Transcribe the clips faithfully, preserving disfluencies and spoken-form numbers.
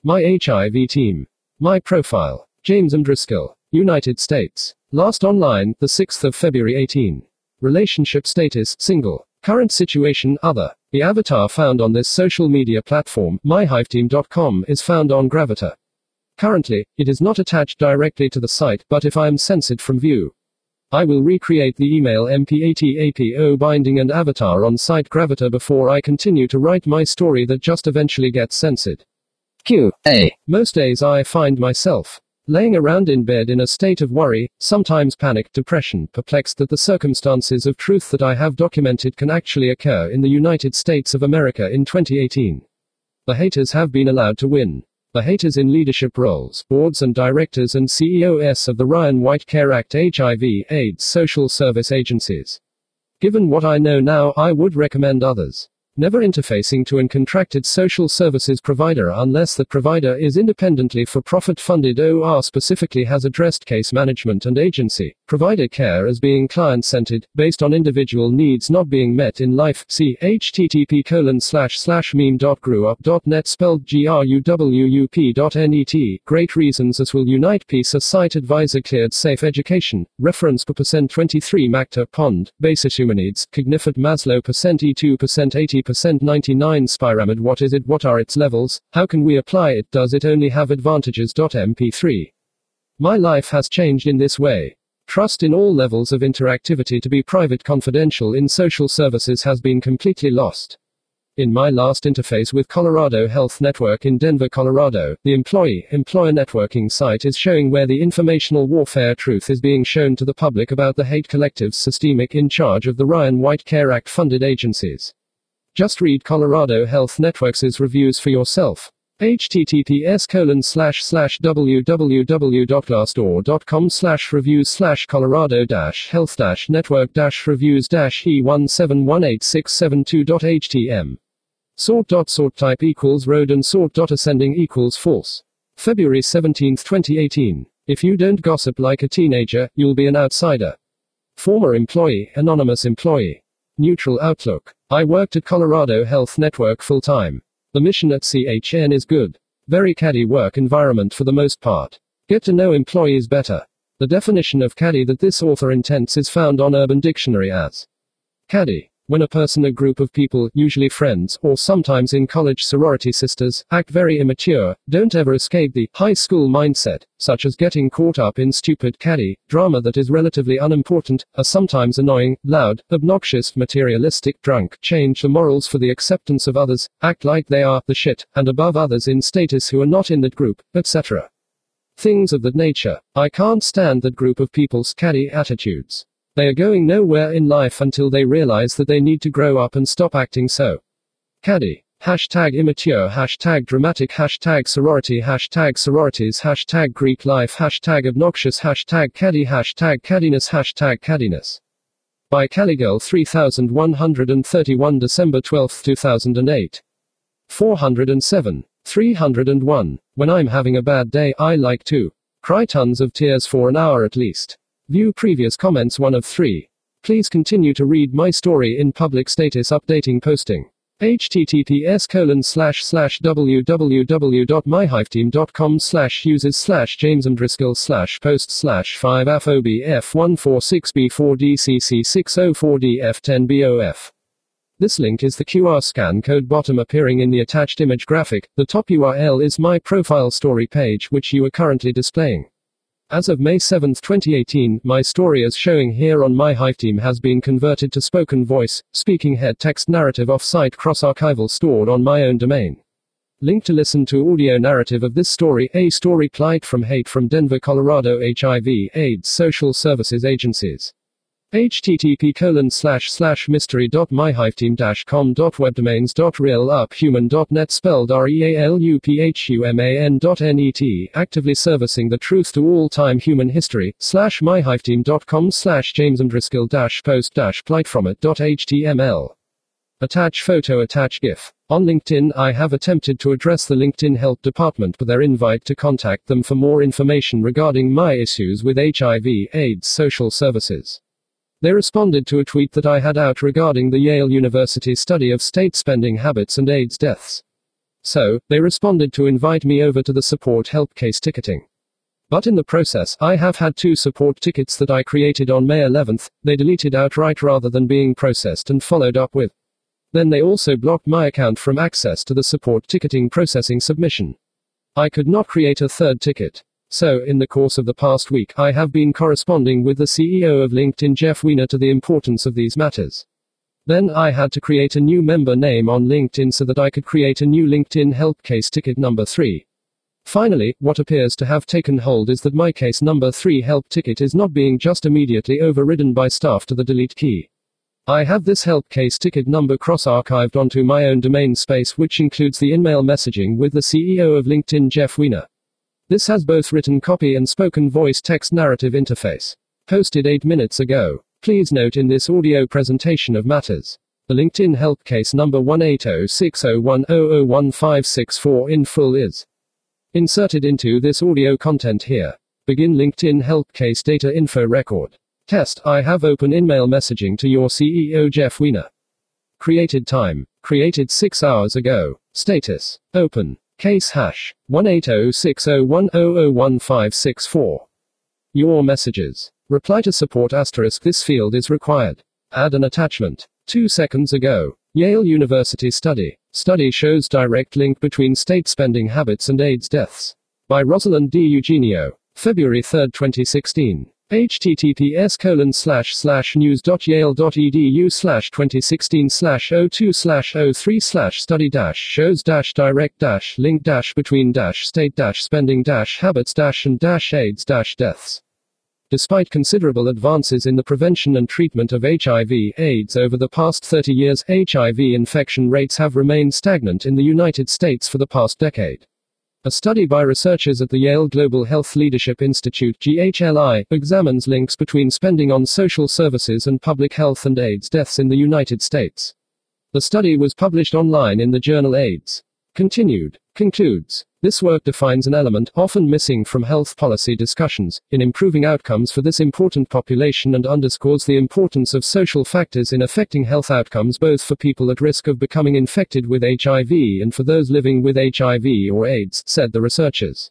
My H I V team. My profile. James M. Driscoll, United States. Last online, the sixth of February eighteen. Relationship status, single. Current situation, other. The avatar found on this social media platform, my hive team dot com, is found on Gravita. Currently, it is not attached directly to the site, but if I am censored from view, I will recreate the email M P A T A P O binding and avatar on site Gravita before I continue to write my story that just eventually gets censored. Q A. Most days I find myself laying around in bed in a state of worry, sometimes panic, depression, perplexed that the circumstances of truth that I have documented can actually occur in the United States of America in twenty eighteen. The haters have been allowed to win. The haters in leadership roles, boards and directors and C E Os of the Ryan White Care Act H I V AIDS social service agencies. Given what I know now, I would recommend others never interfacing to an contracted social services provider unless that provider is independently for-profit funded or specifically has addressed case management and agency provider care as being client-centered, based on individual needs not being met in life. See http colon slash slash meme dot growup dot net spelled G R U W U P dot net. Great reasons as will unite peace. A site advisor cleared safe education. Reference per percent twenty-three Macta Pond. Basis humanides. Cognifat Maslow percent E two percent eighty percent ninety-nine Spiramid. What is it? What are its levels? How can we apply it? Does it only have advantages? M P three. My life has changed in this way. Trust in all levels of interactivity to be private confidential in social services has been completely lost. In my last interface with Colorado Health Network in Denver, Colorado, the employee-employer networking site is showing where the informational warfare truth is being shown to the public about the hate collectives systemic in charge of the Ryan White Care Act funded agencies. Just read Colorado Health Network's reviews for yourself. https colon slash slash www dot glassdoor dot com slash reviews slash colorado dash health dash network dash reviews dash e one seven one eight six seven two dot htm. Sort dot sort type equals road and sort dot ascending equals false. February seventeenth twenty eighteen. If you don't gossip like a teenager, you'll be an outsider. Former employee, anonymous employee. Neutral outlook. I worked at Colorado Health Network full time. The mission at C H N is good. Very caddy work environment for the most part. Get to know employees better. The definition of caddy that this author intents is found on Urban Dictionary as caddy. When a person, a group of people, usually friends, or sometimes in college sorority sisters, act very immature, don't ever escape the high school mindset, such as getting caught up in stupid caddy drama that is relatively unimportant, are sometimes annoying, loud, obnoxious, materialistic, drunk, change the morals for the acceptance of others, act like they are the shit, and above others in status who are not in that group, et cetera. Things of that nature. I can't stand that group of people's caddy attitudes. They are going nowhere in life until they realize that they need to grow up and stop acting so caddy. Hashtag immature, hashtag dramatic, hashtag sorority, hashtag sororities, hashtag Greek life, hashtag obnoxious, hashtag caddy, hashtag caddiness, hashtag caddiness. By Caligirl three thousand one hundred thirty-one December twelfth two thousand eight. four hundred seven. three hundred one. When I'm having a bad day, I like to cry tons of tears for an hour at least. View previous comments one of three. Please continue to read my story in public status updating posting. https colon slash slash www dot my hive team dot com slash users slash James M. Driscoll slash post slash five F O B F one four six B four D C C six oh four D F ten B O F. This link is the Q R scan code bottom appearing in the attached image graphic. The top U R L is my profile story page which you are currently displaying. As of May seventh twenty eighteen, my story as showing here on my hive team has been converted to spoken voice, speaking head text narrative off-site cross-archival stored on my own domain. Link to listen to audio narrative of this story, a story plight from hate from Denver, Colorado H I V AIDS social services agencies. http colon slash slash mystery dot my hive team dash com dot webdomains dot real up human dot net spelled R E A L U P H U M A N dot N E T actively servicing the truth to all time human history slash my hive team dot com slash James M. Driscoll dash post dash plight from it dot H T M L. Attach photo, attach GIF. On LinkedIn, I have attempted to address the LinkedIn help department with their invite to contact them for more information regarding my issues with H I V AIDS social services. They responded to a tweet that I had out regarding the Yale University study of state spending habits and AIDS deaths. So, they responded to invite me over to the support help case ticketing. But in the process, I have had two support tickets that I created on May eleventh, they deleted outright rather than being processed and followed up with. Then they also blocked my account from access to the support ticketing processing submission. I could not create a third ticket. So, in the course of the past week, I have been corresponding with the C E O of LinkedIn, Jeff Weiner, to the importance of these matters. Then I had to create a new member name on LinkedIn so that I could create a new LinkedIn help case ticket number three. Finally, what appears to have taken hold is that my case number three help ticket is not being just immediately overridden by staff to the delete key. I have this help case ticket number cross-archived onto my own domain space, which includes the in-mail messaging with the C E O of LinkedIn, Jeff Weiner. This has both written copy and spoken voice text narrative interface. Posted eight minutes ago. Please note in this audio presentation of matters, the LinkedIn help case number one eight zero six zero one zero zero one five six four in full is inserted into this audio content here. Begin LinkedIn help case data info record. Test, I have open in-mail messaging to your C E O Jeff Weiner. Created time, created six hours ago. Status, open. Case hash, one eight zero six zero one zero zero one five six four. Your messages. Reply to support asterisk this field is required. Add an attachment. Two seconds ago. Yale University study. Study shows direct link between state spending habits and AIDS deaths. By Rosalind D. Eugenio. February third, twenty sixteen. https colon slash slash news dot yale dot edu slash twenty sixteen slash oh two slash oh three slash study dash shows dash direct dash link dash between dash state dash spending dash habits dash and dash AIDS dash deaths. Despite considerable advances in the prevention and treatment of H I V AIDS over the past thirty years, H I V infection rates have remained stagnant in the United States for the past decade. A study by researchers at the Yale Global Health Leadership Institute (G H L I) examines links between spending on social services and public health and AIDS deaths in the United States. The study was published online in the journal AIDS. Continued. Concludes. This work defines an element, often missing from health policy discussions, in improving outcomes for this important population and underscores the importance of social factors in affecting health outcomes both for people at risk of becoming infected with H I V and for those living with H I V or AIDS, said the researchers.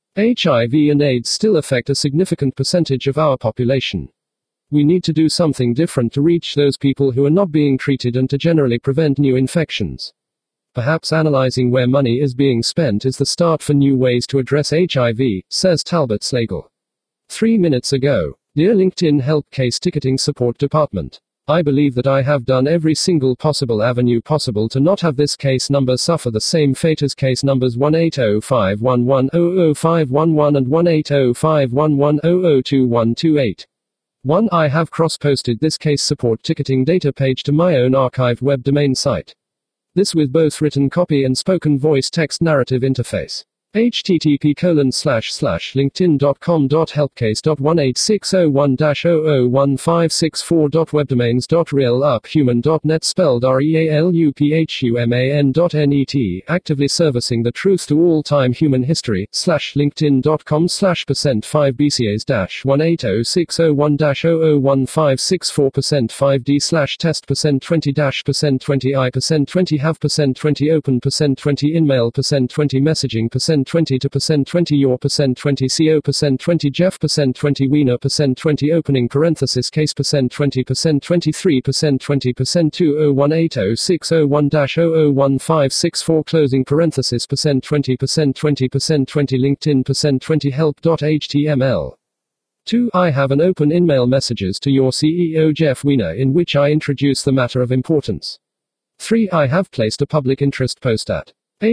H I V and AIDS still affect a significant percentage of our population. We need to do something different to reach those people who are not being treated and to generally prevent new infections. Perhaps analyzing where money is being spent is the start for new ways to address H I V, says Talbot Slagle. Three minutes ago. Dear LinkedIn Help Case Ticketing Support Department. I believe that I have done every single possible avenue possible to not have this case number suffer the same fate as case numbers one eight zero five one one zero zero five one one and one eight zero five one one zero zero two one two eight. one. I have cross-posted this case support ticketing data page to my own archived web domain site. This with both written copy and spoken voice text narrative interface. http colon slash slash linkedin dot com dot helpcase dot one eight six zero one dash zero zero one five six four dot webdomains dot realuphuman dot net spelled R E A L U P H U M A N dot N E T actively servicing the truth to all time human history slash linkedin dot com slash percent five B C As dash one eight zero six zero one dash zero zero one five six four percent five D slash test percent twenty dash percent twenty I percent twenty have percent twenty open percent twenty inmail percent twenty messaging percent twenty to percent twenty your percent twenty co percent twenty Jeff percent twenty Weiner percent twenty opening parenthesis case percent twenty percent twenty-three percent twenty percent two zero one eight zero six zero one dash zero zero one five six four closing parenthesis percent twenty percent twenty percent twenty LinkedIn percent twenty help dot H T M L. two. I have an open in-mail messages to your C E O Jeff Weiner in which I introduce the matter of importance. three. I have placed a public interest post at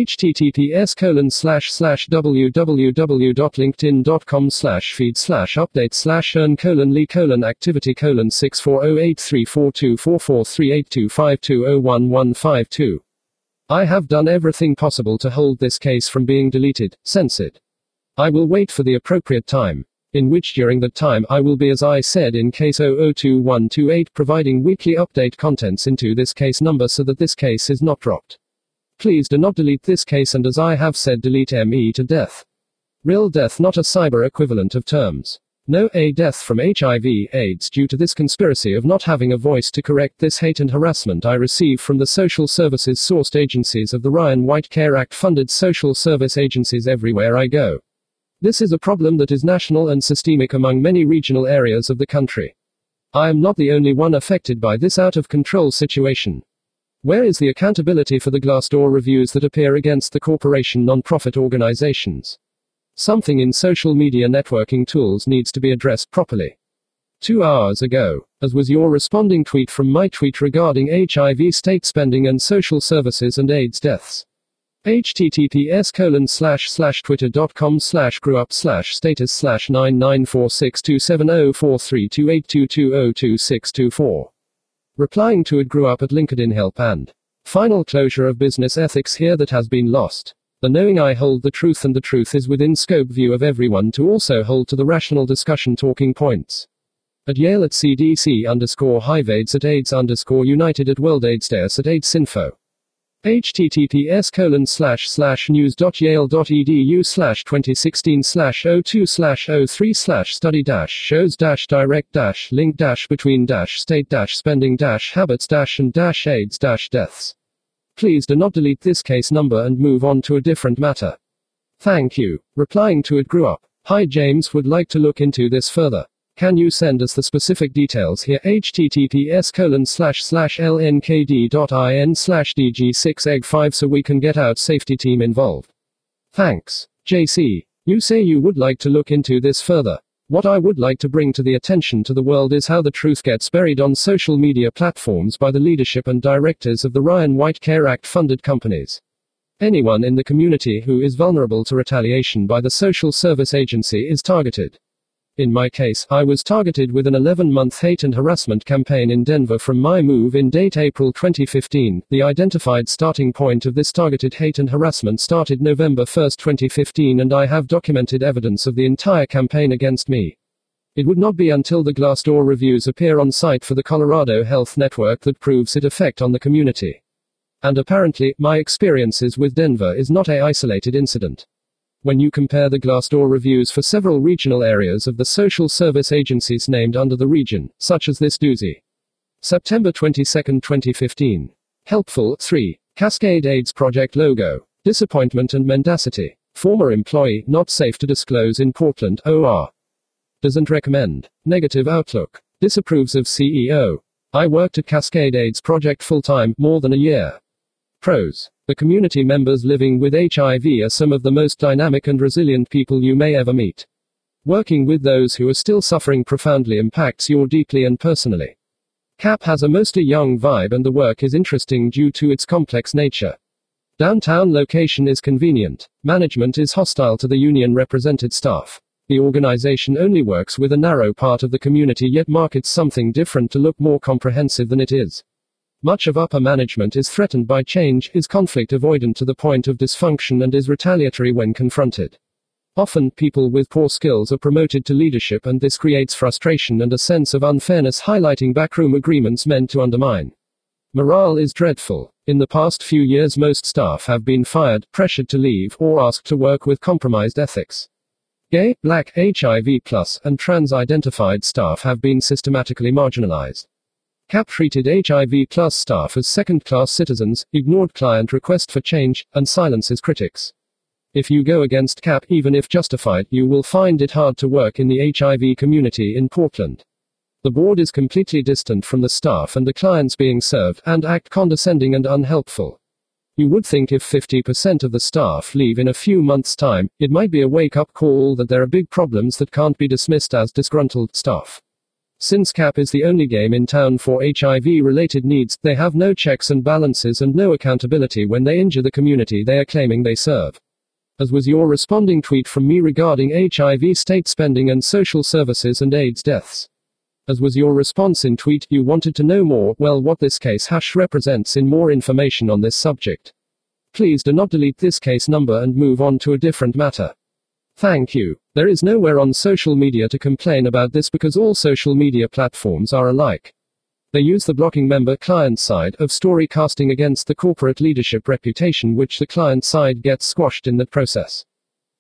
https colon slash slash www dot linkedin dot com slash feed slash update slash earn colon lee colon activity colon six four zero eight three four two four four three eight two five two zero one one five two. I have done everything possible to hold this case from being deleted, censored. I will wait for the appropriate time, in which during that time I will be, as I said in case zero zero two one two eight, providing weekly update contents into this case number so that this case is not dropped. Please do not delete this case, and as I have said, delete me to death. Real death, not a cyber equivalent of terms. No a death from H I V AIDS due to this conspiracy of not having a voice to correct this hate and harassment I receive from the social services sourced agencies of the Ryan White Care Act funded social service agencies everywhere I go. This is a problem that is national and systemic among many regional areas of the country. I am not the only one affected by this out of control situation. Where is the accountability for the Glassdoor reviews that appear against the corporation non-profit organizations? Something in social media networking tools needs to be addressed properly. Two hours ago, as was your responding tweet from my tweet regarding H I V state spending and social services and AIDS deaths. https colon slash slash twitter.com slash grewup slash status slash nine nine four six two seven zero four three two eight two two zero two six two four. Replying to it grew up at LinkedIn help and final closure of business ethics here that has been lost. The knowing I hold the truth and the truth is within scope view of everyone to also hold to the rational discussion talking points. At Yale at C D C underscore Hive AIDS at AIDS underscore United at World AIDS Days at AIDS Info. https colon slash slash news.yale.edu slash 2016 slash 02 slash 03 slash study dash shows dash direct dash link dash between dash state dash spending dash habits dash and dash AIDS dash deaths. Please do not delete this case number and move on to a different matter. Thank you. Replying to it grew up. Hi James, would like to look into this further. Can you send us the specific details here? https colon slash slash lnkd.in slash dg6egg5 so we can get out safety team involved. Thanks. J C. You say you would like to look into this further. What I would like to bring to the attention to the world is how the truth gets buried on social media platforms by the leadership and directors of the Ryan White Care Act funded companies. Anyone in the community who is vulnerable to retaliation by the social service agency is targeted. In my case, I was targeted with an eleven month hate and harassment campaign in Denver from my move-in date April twenty fifteen. The identified starting point of this targeted hate and harassment started November first twenty fifteen, and I have documented evidence of the entire campaign against me. It would not be until the Glassdoor reviews appear on site for the Colorado Health Network that proves its effect on the community. And apparently, my experiences with Denver is not an isolated incident. When you compare the Glassdoor reviews for several regional areas of the social service agencies named under the region, such as this doozy. September twenty-second twenty fifteen. Helpful, three. Cascade AIDS Project logo. Disappointment and mendacity. Former employee, not safe to disclose in Portland, O R. Doesn't recommend. Negative outlook. Disapproves of C E O. I worked at Cascade AIDS Project full-time, more than a year. Pros. The community members living with H I V are some of the most dynamic and resilient people you may ever meet. Working with those who are still suffering profoundly impacts you deeply and personally. C A P has a mostly young vibe and the work is interesting due to its complex nature. Downtown location is convenient. Management is hostile to the union represented staff. The organization only works with a narrow part of the community yet markets something different to look more comprehensive than it is. Much of upper management is threatened by change, is conflict avoidant to the point of dysfunction, and is retaliatory when confronted. Often, people with poor skills are promoted to leadership, and this creates frustration and a sense of unfairness, highlighting backroom agreements meant to undermine. Morale is dreadful. In the past few years, most staff have been fired, pressured to leave, or asked to work with compromised ethics. Gay, Black, H I V plus, and trans-identified staff have been systematically marginalized. C A P treated H I V plus staff as second-class citizens, ignored client requests for change, and silences critics. If you go against C A P, even if justified, you will find it hard to work in the H I V community in Portland. The board is completely distant from the staff and the clients being served, and act condescending and unhelpful. You would think if fifty percent of the staff leave in a few months' time, it might be a wake-up call that there are big problems that can't be dismissed as disgruntled staff. Since C A P is the only game in town for H I V-related needs, they have no checks and balances and no accountability when they injure the community they are claiming they serve. As was your responding tweet from me regarding H I V state spending and social services and AIDS deaths. As was your response in tweet, you wanted to know more, well, what this case hash represents in more information on this subject. Please do not delete this case number and move on to a different matter. Thank you. There is nowhere on social media to complain about this because all social media platforms are alike. They use the blocking member client side of story casting against the corporate leadership reputation, which the client side gets squashed in that process.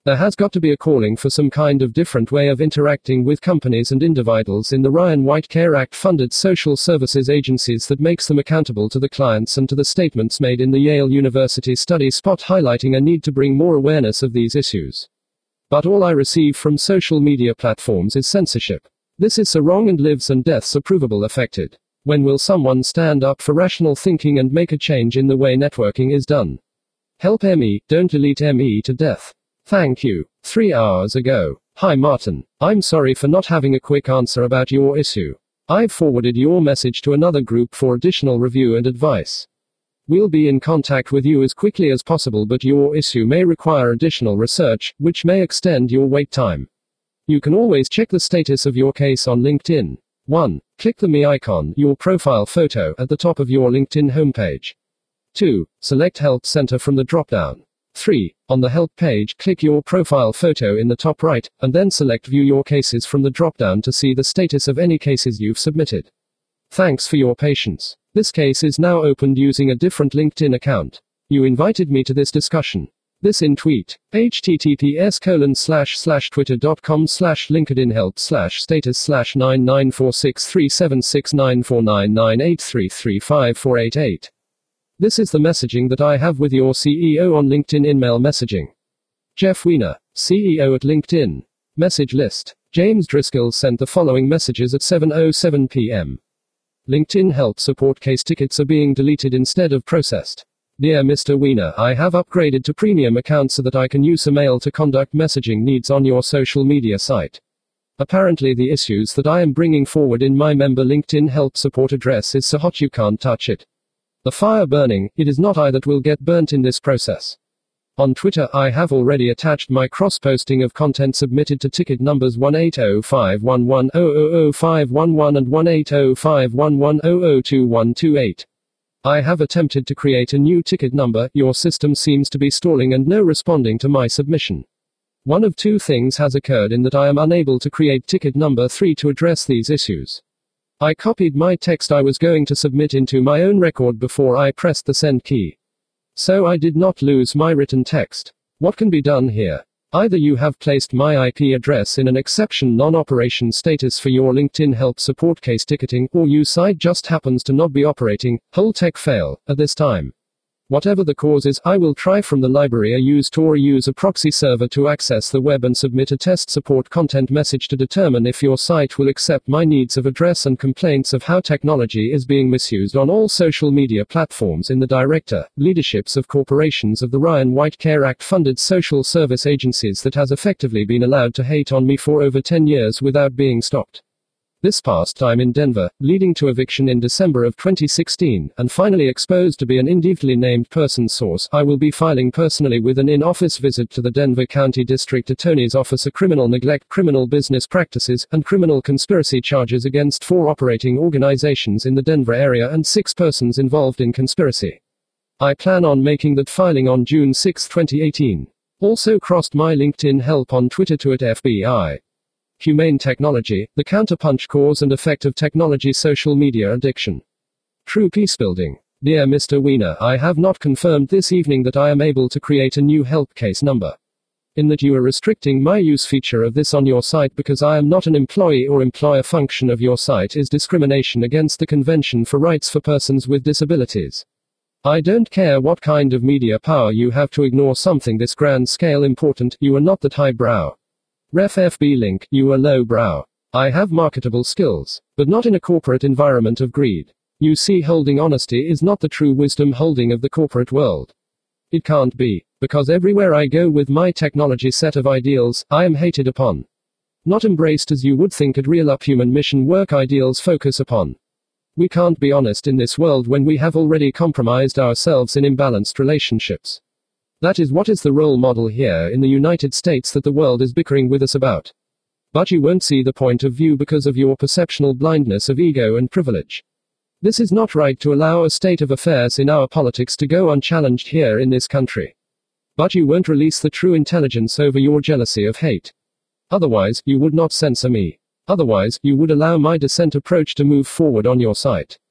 There has got to be a calling for some kind of different way of interacting with companies and individuals in the Ryan White Care Act funded social services agencies that makes them accountable to the clients and to the statements made in the Yale University study spot highlighting a need to bring more awareness of these issues. But all I receive from social media platforms is censorship. This is so wrong and lives and deaths are provable affected. When will someone stand up for rational thinking and make a change in the way networking is done? Help M E, don't delete M E to death. Thank you. Three hours ago. Hi Martin. I'm sorry for not having a quick answer about your issue. I've forwarded your message to another group for additional review and advice. We'll be in contact with you as quickly as possible, but your issue may require additional research, which may extend your wait time. You can always check the status of your case on LinkedIn. one. Click the Me icon, your profile photo, at the top of your LinkedIn homepage. two. Select Help Center from the dropdown. three. On the Help page, click your profile photo in the top right, and then select View Your Cases from the dropdown to see the status of any cases you've submitted. Thanks for your patience. This case is now opened using a different LinkedIn account. You invited me to this discussion. This in tweet. https colon slash slash twitter.com slash LinkedIn help slash status slash nine nine four six three seven six nine four nine nine eight three three five four eight eight. This is the messaging that I have with your C E O on LinkedIn in-mail messaging. Jeff Weiner, C E O at LinkedIn. Message list. James Driscoll sent the following messages at seven oh seven p m LinkedIn help support case tickets are being deleted instead of processed. Dear Mister Weiner, I have upgraded to premium account so that I can use email to conduct messaging needs on your social media site. Apparently the issues that I am bringing forward in my member LinkedIn help support address is so hot you can't touch it. The fire burning, it is not I that will get burnt in this process. On Twitter, I have already attached my cross-posting of content submitted to ticket numbers one eight zero five one one zero zero zero five one one and one eight zero five one one zero zero two one two eight. I have attempted to create a new ticket number, your system seems to be stalling and no responding to my submission. One of two things has occurred in that I am unable to create ticket number three to address these issues. I copied my text I was going to submit into my own record before I pressed the send key. So I did not lose my written text. What can be done here? Either you have placed my I P address in an exception non-operation status for your LinkedIn help support case ticketing, or your site just happens to not be operating, whole tech fail, at this time. Whatever the cause is, I will try from the library I used or use a proxy server to access the web and submit a test support content message to determine if your site will accept my needs of address and complaints of how technology is being misused on all social media platforms in the director, leaderships of corporations of the Ryan White Care Act funded social service agencies that has effectively been allowed to hate on me for over ten years without being stopped. This past time in Denver, leading to eviction in December of twenty sixteen, and finally exposed to be an indefinitely named person source, I will be filing personally with an in-office visit to the Denver County District Attorney's Office a criminal neglect, criminal business practices, and criminal conspiracy charges against four operating organizations in the Denver area and six persons involved in conspiracy. I plan on making that filing on June sixth twenty eighteen. Also crossed my LinkedIn help on Twitter to at F B I. Humane Technology, the counterpunch cause and effect of technology social media addiction. True peacebuilding. Dear Mister Weiner, I have not confirmed this evening that I am able to create a new help case number. In that you are restricting my use feature of this on your site because I am not an employee or employer function of your site is discrimination against the Convention for Rights for Persons with Disabilities. I don't care what kind of media power you have to ignore something this grand scale important, you are not that highbrow. Ref F B link, you are lowbrow. I have marketable skills, but not in a corporate environment of greed. You see, holding honesty is not the true wisdom holding of the corporate world. It can't be, because everywhere I go with my technology set of ideals, I am hated upon. Not embraced as you would think at real up human mission work ideals focus upon. We can't be honest in this world when we have already compromised ourselves in imbalanced relationships. That is what is the role model here in the United States that the world is bickering with us about. But you won't see the point of view because of your perceptional blindness of ego and privilege. This is not right to allow a state of affairs in our politics to go unchallenged here in this country. But you won't release the true intelligence over your jealousy of hate. Otherwise, you would not censor me. Otherwise, you would allow my dissent approach to move forward on your site.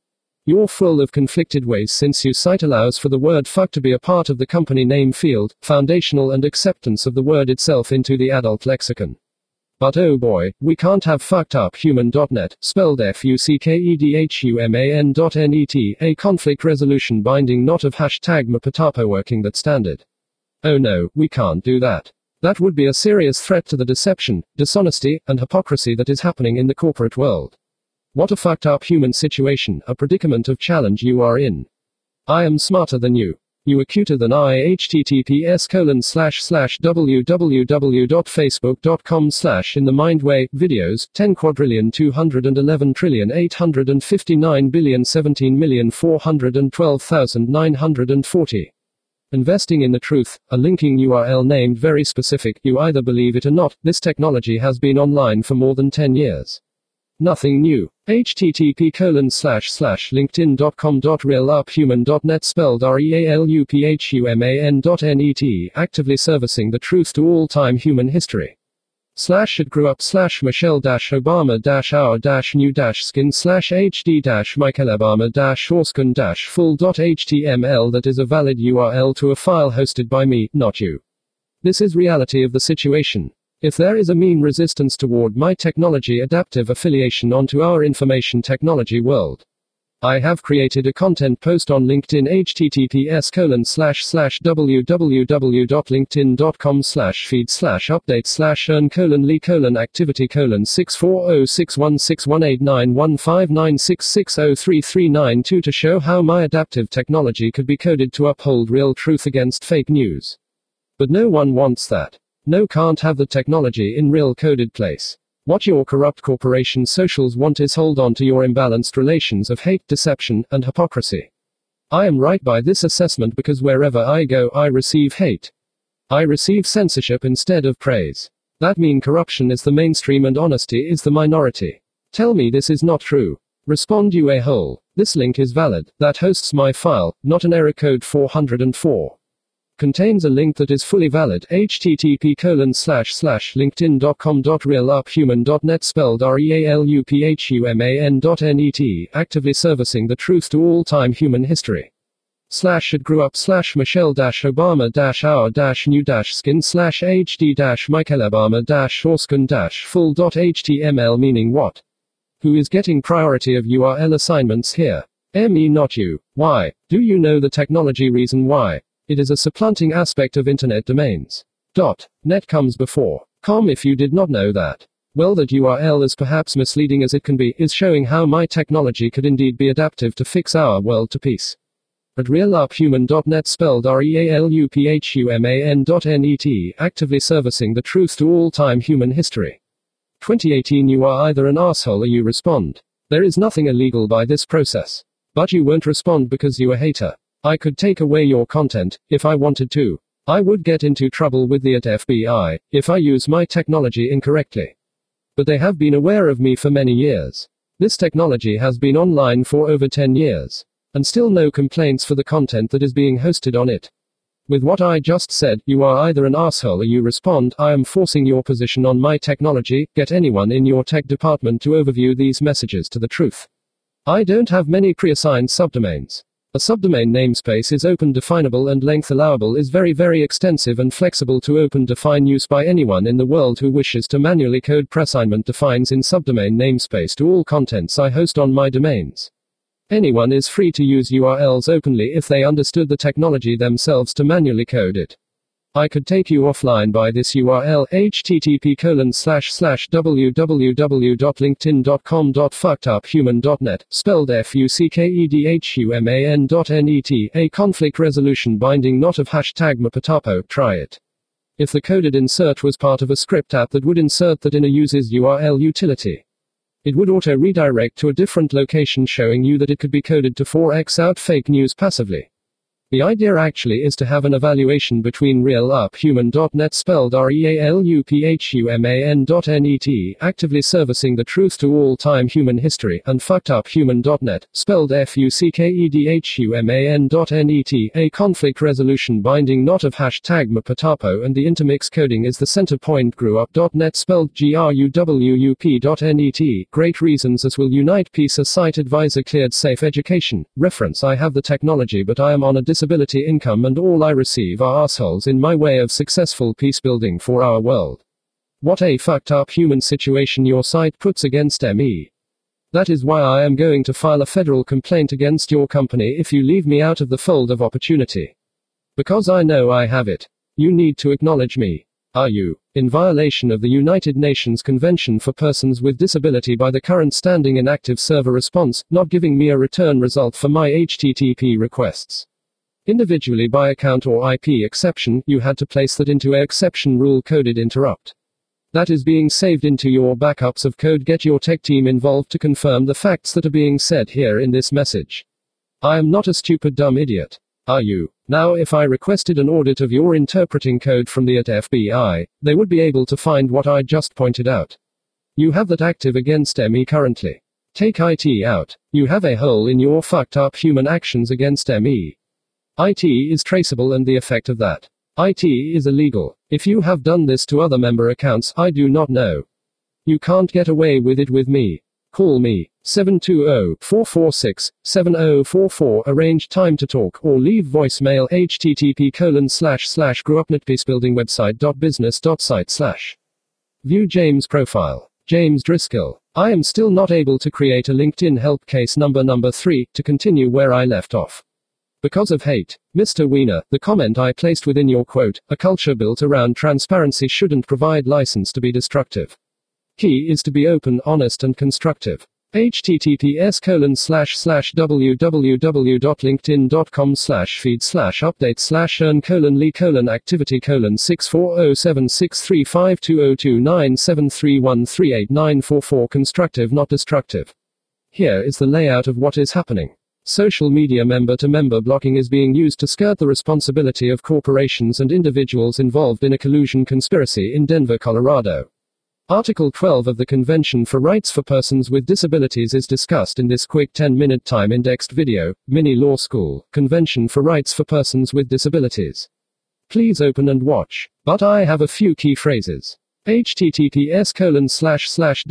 You're full of conflicted ways since your site allows for the word fuck to be a part of the company name field, foundational and acceptance of the word itself into the adult lexicon. But oh boy, we can't have fucked up human dot net, spelled F U C K E D H U M A N dot N E T, a conflict resolution binding not of hashtag Mapatapo working that standard. Oh no, we can't do that. That would be a serious threat to the deception, dishonesty, and hypocrisy that is happening in the corporate world. What a fucked up human situation, a predicament of challenge you are in. I am smarter than you. You are cuter than I. https colon slash slash www.facebook.com slash in the mind way, videos, ten quadrillion two hundred eleven trillion eight hundred fifty-nine billion seventeen million four hundred twelve thousand nine hundred forty. Investing in the truth, a linking U R L named very specific, you either believe it or not, this technology has been online for more than ten years. Nothing new. http colon slash slash linkedin.com dot realuphuman dot net spelled R E A L U P H U M A N dot N E T, actively servicing the truth to all time human history. Slash it grew up slash Michelle dash Obama dash our dash new dash skin slash H D dash Michael Obama dash Orskin dash full dot H T M L that is a valid U R L to a file hosted by me, not you. This is reality of the situation. If there is a mean resistance toward my technology adaptive affiliation onto our information technology world, I have created a content post on LinkedIn https colon slash slash www.linkedin.com slash feed slash update slash earn colon lee colon activity colon six four zero six one six one eight nine one five nine six six zero three three nine two to show how my adaptive technology could be coded to uphold real truth against fake news. But no one wants that. No, can't have the technology in real coded place. What your corrupt corporation socials want is hold on to your imbalanced relations of hate, deception, and hypocrisy. I am right by this assessment because wherever I go, I receive hate. I receive censorship instead of praise. That mean corruption is the mainstream and honesty is the minority. Tell me this is not true. Respond you a-hole. This link is valid. That hosts my file, not an error code four hundred four. Contains a link that is fully valid. http colon slash slash linkedin.com dot realuphuman dot net spelled R E A L U P H U M A N dot N E T, actively servicing the truth to all time human history. Slash it grew up slash Michelle dash Obama dash our dash new dash skin slash H D dash Michael Obama dash Orskin dash full dot H T M L meaning what? Who is getting priority of U R L assignments here? Me, not you. Why? Do you know the technology reason why? It is a supplanting aspect of internet domains. Dot net comes before com. If you did not know that, well, that U R L, as perhaps misleading as it can be, is showing how my technology could indeed be adaptive to fix our world to peace. At realuphuman dot net spelled R E A L U P H U M A N dot N E T, actively servicing the truth to all time human history. twenty eighteen You are either an asshole or you respond. There is nothing illegal by this process. But you won't respond because you a hater. I could take away your content, if I wanted to. I would get into trouble with the F B I, if I use my technology incorrectly. But they have been aware of me for many years. This technology has been online for over ten years. And still no complaints for the content that is being hosted on it. With what I just said, you are either an asshole or you respond. I am forcing your position on my technology. Get anyone in your tech department to overview these messages to the truth. I don't have many pre-assigned subdomains. A subdomain namespace is open definable and length allowable is very very extensive and flexible to open define use by anyone in the world who wishes to manually code pre-assignment defines in subdomain namespace to all contents I host on my domains. Anyone is free to use U R Ls openly if they understood the technology themselves to manually code it. I could take you offline by this U R L http colon slash slash www.linkedin.com dot fuckeduphuman dot net spelled F U C K E D H U M A N dot N E T, a conflict resolution binding not of hashtag Mapatapo. Try it. If the coded insert was part of a script app that would insert that in a user's U R L utility, it would auto redirect to a different location showing you that it could be coded to four X out fake news passively. The idea actually is to have an evaluation between realuphuman dot net spelled R E A L U P H U M A N dot N E T, actively servicing the truth to all-time human history, and fuckeduphuman dot net, spelled F U C K E D H U M A N dot N E T, a conflict resolution binding knot of hashtag Mapatapo, and the intermix coding is the center point grewup dot net spelled G R U W U P dot N E T. Great reasons as will unite peace. A site advisor cleared safe education. Reference: I have the technology but I am on a disability Disability income and all I receive are assholes in my way of successful peace building for our world. What a fucked up human situation your site puts against me. That is why I am going to file a federal complaint against your company if you leave me out of the fold of opportunity. Because I know I have it. You need to acknowledge me. Are you in violation of the United Nations Convention for Persons with Disability by the current standing inactive server response, not giving me a return result for my H T T P requests? Individually by account or I P exception, you had to place that into a exception rule coded interrupt. That is being saved into your backups of code. Get your tech team involved to confirm the facts that are being said here in this message. I am not a stupid dumb idiot. Are you? Now if I requested an audit of your interpreting code from the F B I, they would be able to find what I just pointed out. You have that active against me currently. Take I T out. You have a hole in your fucked up human actions against me. I T is traceable and the effect of that I T is illegal. If you have done this to other member accounts, I do not know. You can't get away with it with me. Call me, seven two zero, four four six, seven zero four four, arrange time to talk, or leave voicemail http colon slash slash grewupnetpeacebuilding website dot business dot site slash. View James profile. James Driscoll. I am still not able to create a LinkedIn help case number number three, to continue where I left off. Because of hate. Mister Wiener, the comment I placed within your quote, a culture built around transparency shouldn't provide license to be destructive. Key is to be open, honest and constructive. https colon slash slash www.linkedin.com slash feed slash update slash earn colon lee colon activity colon six four zero seven six three five two zero two nine seven three one three eight nine four four constructive not destructive. Here is the layout of what is happening. Social media member-to-member blocking is being used to skirt the responsibility of corporations and individuals involved in a collusion conspiracy in Denver, Colorado. Article twelve of the Convention for Rights for Persons with Disabilities is discussed in this quick ten minute time-indexed video, Mini Law School, Convention for Rights for Persons with Disabilities. Please open and watch. But I have a few key phrases. https colon slash slash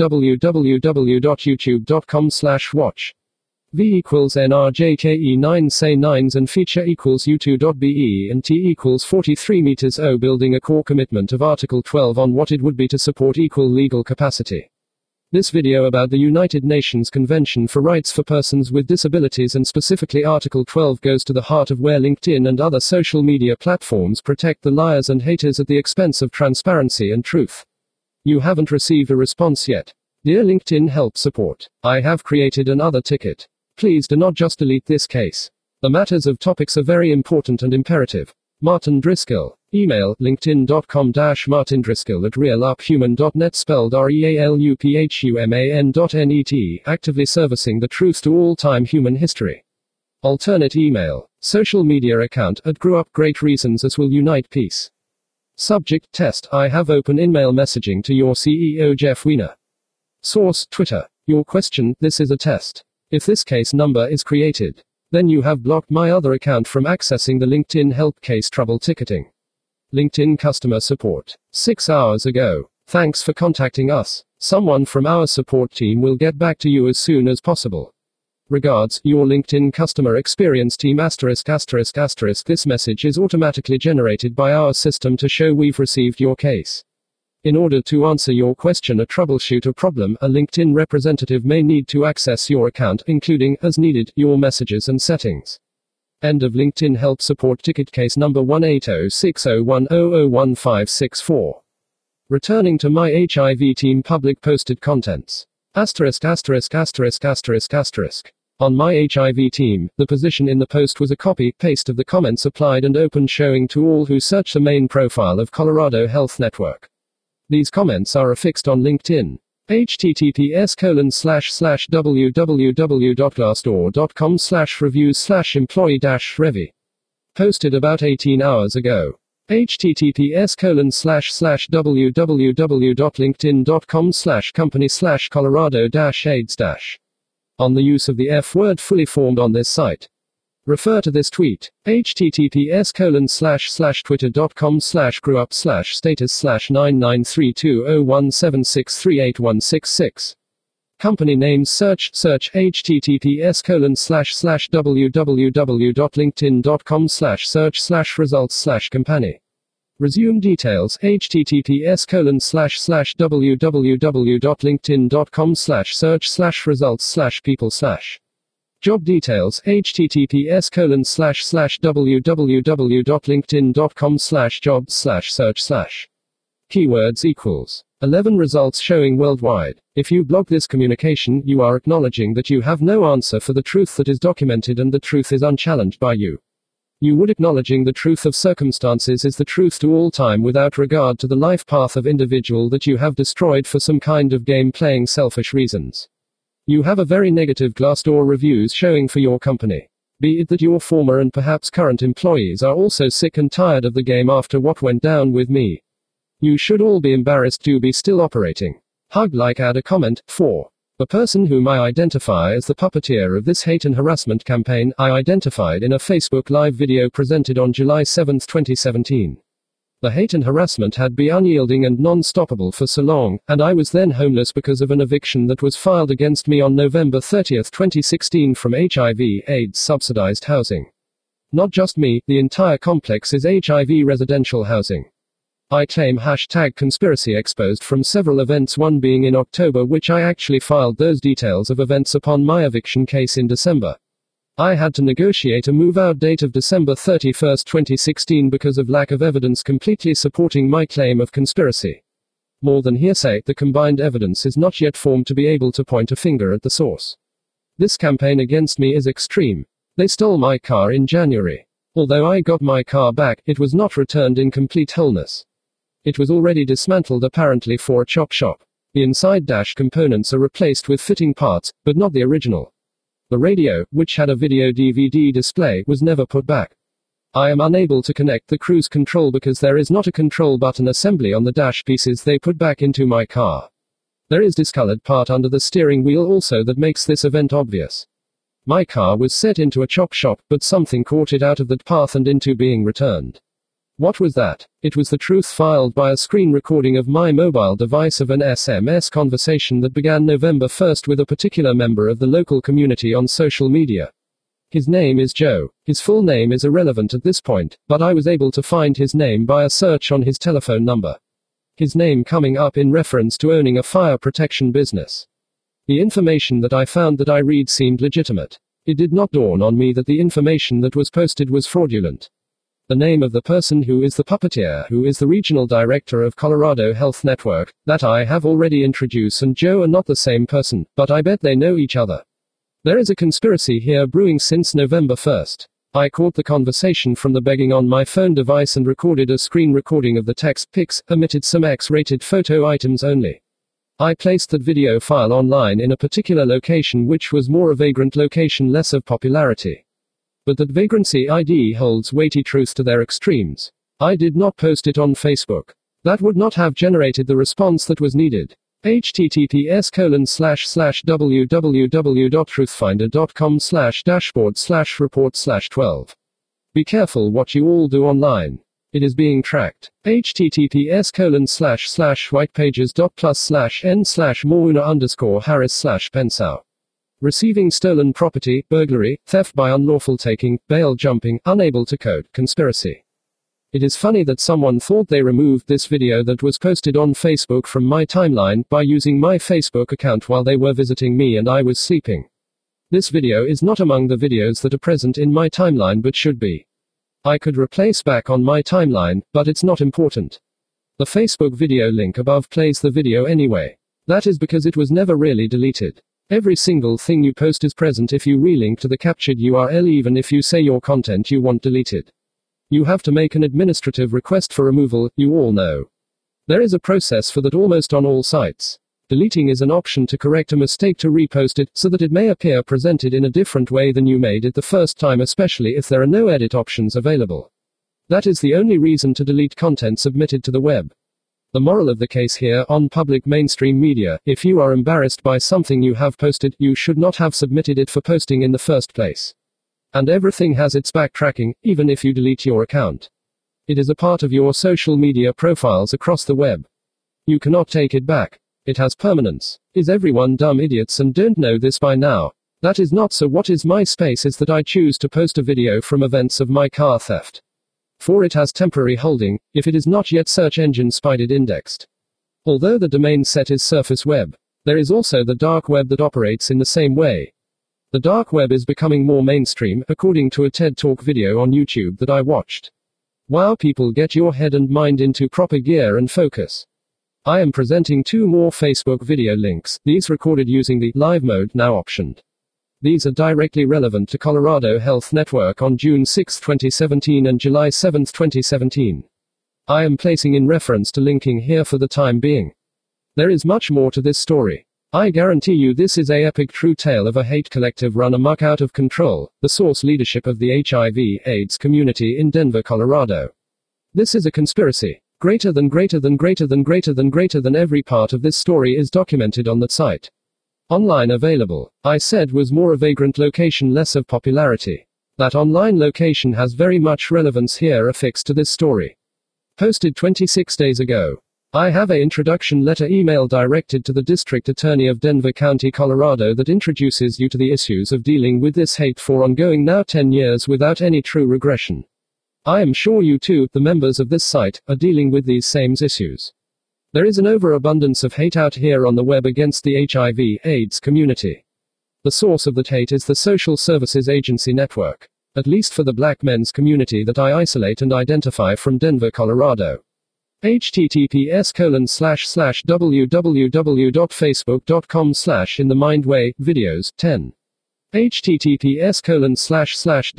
www.youtube.com slash watch. V equals N R J K E nine say nines and feature equals U two dot B E and T equals forty-three meters O building a core commitment of Article twelve on what it would be to support equal legal capacity. This video about the United Nations Convention for Rights for Persons with Disabilities and specifically Article twelve goes to the heart of where LinkedIn and other social media platforms protect the liars and haters at the expense of transparency and truth. You haven't received a response yet. Dear LinkedIn help support, I have created another ticket. Please do not just delete this case. The matters of topics are very important and imperative. Martin Driscoll. Email, linkedin.com dash martindriscoll at realuphuman dot net spelled R E A L U P H U M A N dot N E T, actively servicing the truth to all-time human history. Alternate email. Social media account at grewup great reasons as will unite peace. Subject, test, I have open in-mail messaging to your C E O Jeff Wiener. Source, Twitter. Your question, this is a test. If this case number is created, then you have blocked my other account from accessing the LinkedIn help case trouble ticketing. LinkedIn customer support. Six hours ago. Thanks for contacting us. Someone from our support team will get back to you as soon as possible. Regards, your LinkedIn customer experience team asterisk asterisk asterisk. This message is automatically generated by our system to show we've received your case. In order to answer your question or troubleshoot a problem, a LinkedIn representative may need to access your account, including, as needed, your messages and settings. End of LinkedIn help support ticket case number one eight zero six zero one zero zero one five six four. Returning to my H I V team public posted contents. Asterisk asterisk asterisk asterisk asterisk. On my H I V team, the position in the post was a copy-paste of the comments applied and open showing to all who search the main profile of Colorado Health Network. These comments are affixed on LinkedIn. https colon slash slash www.glassdoor.com slash reviews slash employee dash revy. Posted about eighteen hours ago. https colon slash slash www.linkedin.com slash company slash Colorado dash AIDS dash. On the use of the F word fully formed on this site. Refer to this tweet. https colon slash slash twitter.com slash grew up slash status slash nine nine three two zero one seven six three eight one six six. Company names search, search https colon slash slash www.linkedin.com slash search slash results slash company. Resume details https colon slash slash www.linkedin.com slash search slash results slash people slash. Job details https colon slash slash www.linkedin.com slash jobs slash search slash. Keywords equals. eleven results showing worldwide. If you block this communication, you are acknowledging that you have no answer for the truth that is documented and the truth is unchallenged by you. You would acknowledging the truth of circumstances is the truth to all time without regard to the life path of individual that you have destroyed for some kind of game playing selfish reasons. You have a very negative Glassdoor reviews showing for your company. Be it that your former and perhaps current employees are also sick and tired of the game after what went down with me. You should all be embarrassed to be still operating. Hug, like, add a comment. four. The person whom I identify as the puppeteer of this hate and harassment campaign, I identified in a Facebook Live video presented on July seventh twenty seventeen. The hate and harassment had been unyielding and non-stoppable for so long, and I was then homeless because of an eviction that was filed against me on November thirtieth twenty sixteen from H I V AIDS subsidized housing. Not just me, the entire complex is H I V residential housing. I claim hashtag conspiracy exposed from several events, one being in October, which I actually filed those details of events upon my eviction case in December. I had to negotiate a move-out date of December thirty-first twenty sixteen because of lack of evidence completely supporting my claim of conspiracy. More than hearsay, the combined evidence is not yet formed to be able to point a finger at the source. This campaign against me is extreme. They stole my car in January. Although I got my car back, it was not returned in complete wholeness. It was already dismantled apparently for a chop shop. The inside dash components are replaced with fitting parts, but not the original. The radio, which had a video D V D display, was never put back. I am unable to connect the cruise control because there is not a control button assembly on the dash pieces they put back into my car. There is discolored part under the steering wheel also that makes this event obvious. My car was set into a chop shop, but something caught it out of that path and into being returned. What was that? It was the truth filed by a screen recording of my mobile device of an S M S conversation that began November first with a particular member of the local community on social media. His name is Joe. His full name is irrelevant at this point, but I was able to find his name by a search on his telephone number. His name coming up in reference to owning a fire protection business. The information that I found that I read seemed legitimate. It did not dawn on me that the information that was posted was fraudulent. The name of the person who is the puppeteer, who is the regional director of Colorado Health Network, that I have already introduced, and Joe are not the same person, but I bet they know each other. There is a conspiracy here brewing since November first. I caught the conversation from the begging on my phone device and recorded a screen recording of the text pics, omitted some X-rated photo items only. I placed that video file online in a particular location which was more a vagrant location, less of popularity. But that vagrancy I D holds weighty truth to their extremes. I did not post it on Facebook. That would not have generated the response that was needed. https colon slash slash www.truthfinder.com slash dashboard slash report slash 12. Be careful what you all do online. It is being tracked. https colon slash slash whitepages.plus slash n slash mouna underscore harris slash pensau. Receiving stolen property, burglary, theft by unlawful taking, bail jumping, unable to code, conspiracy. It is funny that someone thought they removed this video that was posted on Facebook from my timeline by using my Facebook account while they were visiting me and I was sleeping. This video is not among the videos that are present in my timeline but should be. I could replace back on my timeline, but it's not important. The Facebook video link above plays the video anyway. That is because it was never really deleted. Every single thing you post is present if you relink to the captured U R L, even if you say your content you want deleted. You have to make an administrative request for removal, you all know. There is a process for that almost on all sites. Deleting is an option to correct a mistake to repost it, so that it may appear presented in a different way than you made it the first time, especially if there are no edit options available. That is the only reason to delete content submitted to the web. The moral of the case here, on public mainstream media, if you are embarrassed by something you have posted, you should not have submitted it for posting in the first place. And everything has its backtracking, even if you delete your account. It is a part of your social media profiles across the web. You cannot take it back. It has permanence. Is everyone dumb idiots and don't know this by now? That is not so. What is MySpace is that I choose to post a video from events of my car theft. For it has temporary holding, if it is not yet search engine spied indexed. Although the domain set is surface web, there is also the dark web that operates in the same way. The dark web is becoming more mainstream, according to a TED Talk video on YouTube that I watched. Wow, people, get your head and mind into proper gear and focus. I am presenting two more Facebook video links, these recorded using the live mode now optioned. These are directly relevant to Colorado Health Network on June sixth, twenty seventeen and July seventh, twenty seventeen. I am placing in reference to linking here for the time being. There is much more to this story. I guarantee you this is a epic true tale of a hate collective run amok out of control, the source leadership of the H I V AIDS community in Denver, Colorado. This is a conspiracy. Greater than greater than greater than greater than greater than every part of this story is documented on that site. Online available, I said, was more a vagrant location, less of popularity. That online location has very much relevance here affixed to this story. Posted twenty-six days ago. I have a introduction letter email directed to the District Attorney of Denver County, Colorado that introduces you to the issues of dealing with this hate for ongoing now ten years without any true regression. I am sure you too, the members of this site, are dealing with these same issues. There is an overabundance of hate out here on the web against the H I V AIDS community. The source of that hate is the Social Services Agency network, at least for the black men's community that I isolate and identify from Denver, Colorado. https colon slash slash www.facebook.com slash in the mind way, videos, ten. https colon slash slash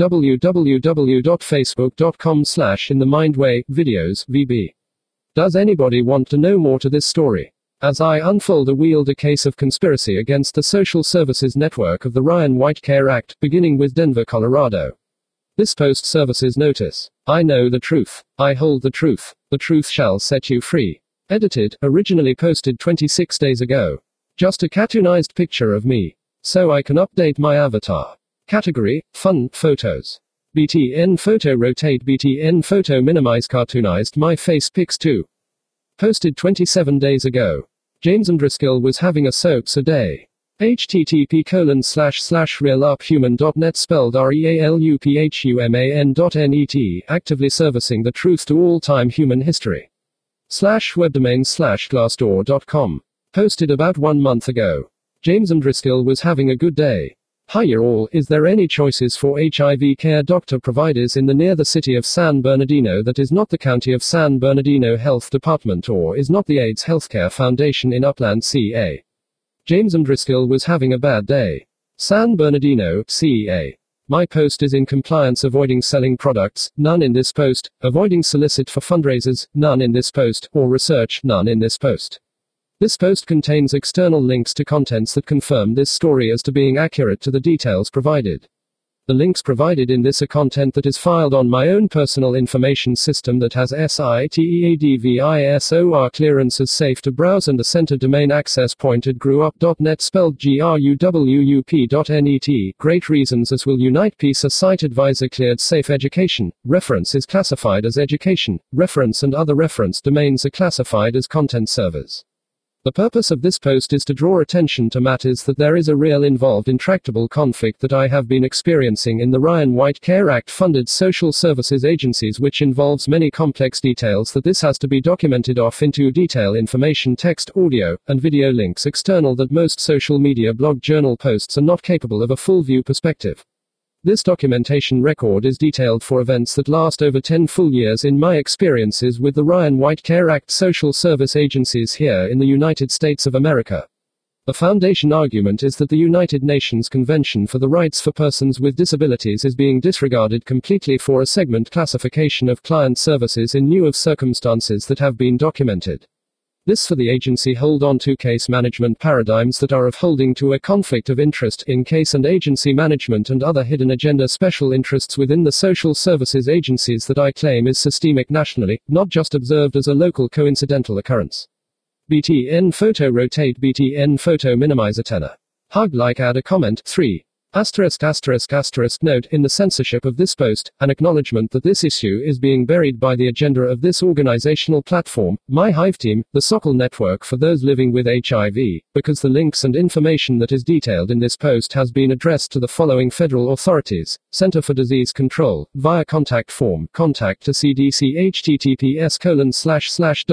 www.facebook.com slash in the mind way, videos, vb. Does anybody want to know more to this story? As I unfold a wield a case of conspiracy against the social services network of the Ryan White Care Act, beginning with Denver, Colorado. This post services notice. I know the truth. I hold the truth. The truth shall set you free. Edited, originally posted twenty-six days ago. Just a cartoonized picture of me. So I can update my avatar. Category, fun, photos. B T N photo rotate B T N photo minimize cartoonized my face pics too. Posted twenty-seven days ago. James Driscoll was having a soaps a day. http colon slash slash realuphuman.net spelled R-E-A-L-U-P-H-U-M-A-N dot N-E-T actively servicing the truth to all-time human history. Slash webdomain slash glassdoor dot com. Posted about one month ago. James Driscoll was having a good day. Hiya all, is there any choices for H I V care doctor providers in the near the city of San Bernardino that is not the County of San Bernardino Health Department or is not the AIDS Healthcare Foundation in Upland, C A? James Driscoll was having a bad day. San Bernardino, C A. My post is in compliance, avoiding selling products, none in this post, avoiding solicit for fundraisers, none in this post, or research, none in this post. This post contains external links to contents that confirm this story as to being accurate to the details provided. The links provided in this are content that is filed on my own personal information system that has SITEADVISOR clearance as safe to browse and the center domain access pointed grewup dot net spelled G R U W U P dot net. Great reasons as will unite piece a site advisor cleared safe education. Reference is classified as education. Reference and other reference domains are classified as content servers. The purpose of this post is to draw attention to matters that there is a real involved intractable conflict that I have been experiencing in the Ryan White Care Act funded social services agencies, which involves many complex details that this has to be documented off into detail information, text, audio, and video links external that most social media blog journal posts are not capable of a full view perspective. This documentation record is detailed for events that last over ten full years in my experiences with the Ryan White Care Act social service agencies here in the United States of America. The foundation argument is that the United Nations Convention for the Rights for Persons with Disabilities is being disregarded completely for a segment classification of client services in lieu of circumstances that have been documented. This for the agency hold on to case management paradigms that are of holding to a conflict of interest in case and agency management and other hidden agenda special interests within the social services agencies that I claim is systemic nationally, not just observed as a local coincidental occurrence. B T N photo rotate B T N photo minimize antenna. Hug like add a comment. three. Asterisk asterisk asterisk note in the censorship of this post, an acknowledgement that this issue is being buried by the agenda of this organizational platform, My Hive Team, the Sokol Network for those living with H I V, because the links and information that is detailed in this post has been addressed to the following federal authorities: Center for Disease Control, via contact form, contact to C D C https colon slash slash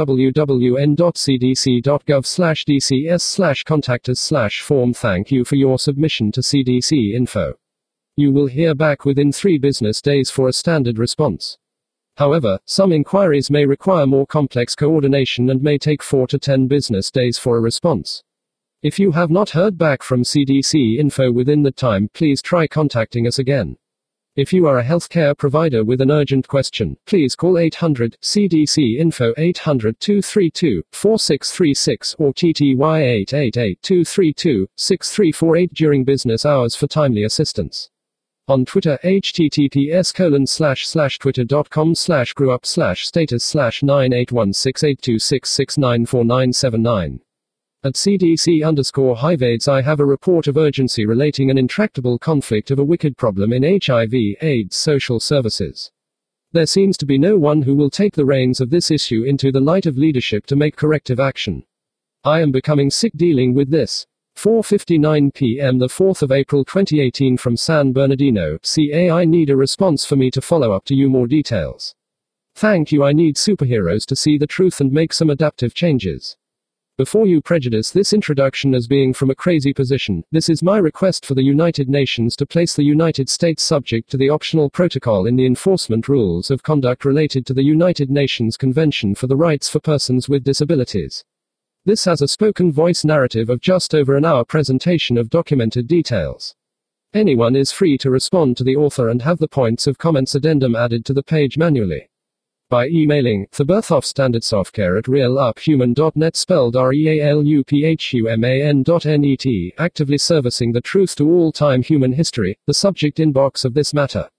www.cdc.gov slash dcs slash contact us slash form. Thank you for your submission to C D C. D C info. You will hear back within three business days for a standard response. However, some inquiries may require more complex coordination and may take four to ten business days for a response. If you have not heard back from C D C info within that time, please try contacting us again. If you are a healthcare provider with an urgent question, please call eight hundred C D C info eight hundred two three two four six three six or T T Y eight eight eight two three two six three four eight during business hours for timely assistance. On Twitter, https colon slash slash twitter.com slash grewup slash status slash nine eight one six eight two six six nine four nine seven nine. At C D C underscore HiveAids I have a report of urgency relating an intractable conflict of a wicked problem in H I V AIDS social services. There seems to be no one who will take the reins of this issue into the light of leadership to make corrective action. I am becoming sick dealing with this. four fifty-nine p m the fourth of April twenty eighteen from San Bernardino, C A I need a response for me to follow up to you more details. Thank you. I need superheroes to see the truth and make some adaptive changes. Before you prejudice this introduction as being from a crazy position, this is my request for the United Nations to place the United States subject to the optional protocol in the enforcement rules of conduct related to the United Nations Convention for the Rights for Persons with Disabilities. This has a spoken voice narrative of just over an hour presentation of documented details. Anyone is free to respond to the author and have the points of comments addendum added to the page manually. By emailing theberthofstandardsoftcare at realuphuman dot net spelled R E A L U P H U M A N dot N E T, actively servicing the truth to all-time human history, the subject inbox of this matter.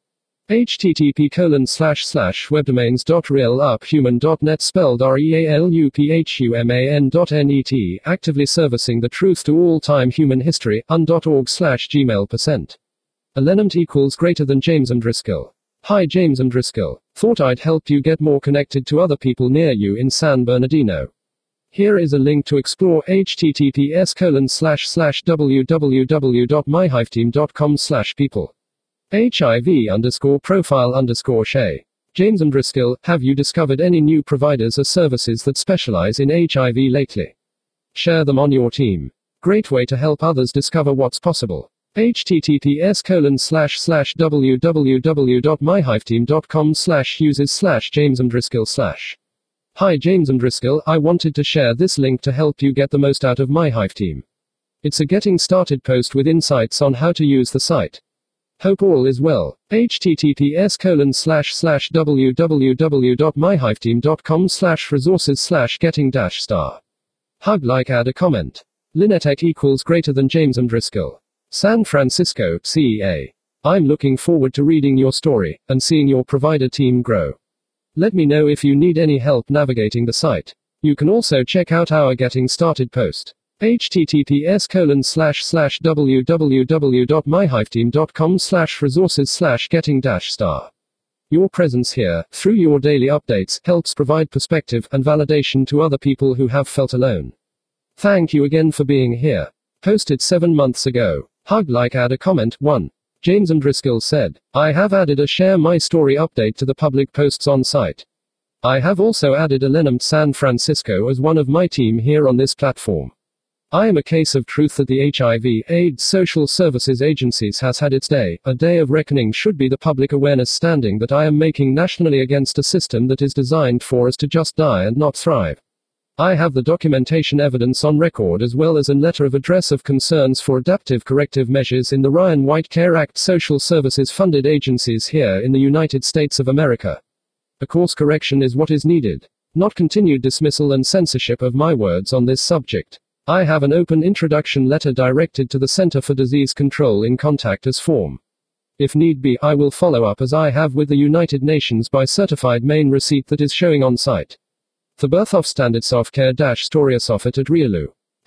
http colon slash slash webdomains dot realuphuman dot net spelled R E A L U P H U M A N dot N E T, actively servicing the truth to all-time human history, un.org slash gmail percent. Elenement equals greater than James M. Driscoll. Hi James M. Driscoll. Thought I'd help you get more connected to other people near you in San Bernardino. Here is a link to explore https colon slash slash www.myhiveteam.com slash people. HIV underscore profile underscore Shay. James M. Driscoll, have you discovered any new providers or services that specialize in H I V lately? Share them on your team. Great way to help others discover what's possible. https colon slash slash www.myhiveteam.com slash users slash James M. Driscoll slash. Hi James M. Driscoll, I wanted to share this link to help you get the most out of My Hive Team. It's a getting started post with insights on how to use the site. Hope all is well. https colon slash slash www.myhiveteam.com slash resources slash getting dash star. Hug like add a comment. Linetech equals greater than James M. Driscoll. San Francisco, C E A. I'm looking forward to reading your story and seeing your provider team grow. Let me know if you need any help navigating the site. You can also check out our getting started post. https colon slash slash www.myhiveteam.com slash resources slash getting dash star. Your presence here, through your daily updates, helps provide perspective and validation to other people who have felt alone. Thank you again for being here. Posted seven months ago. Hug like add a comment. one. James M. Driscoll said, I have added a share my story update to the public posts on site. I have also added Elenamt San Francisco as one of my team here on this platform. I am a case of truth that the H I V AIDS social services agencies has had its day. A day of reckoning should be the public awareness standing that I am making nationally against a system that is designed for us to just die and not thrive. I have the documentation evidence on record as well as a letter of address of concerns for adaptive corrective measures in the Ryan White Care Act social services funded agencies here in the United States of America. A course correction is what is needed. not continued dismissal and censorship of my words on this subject. I have an open introduction letter directed to the Center for Disease Control in contact us form. If need be, I will follow up as I have with the United Nations by certified main receipt that is showing on site. The birth of standardsoftcare dash storiasoft at Rialu.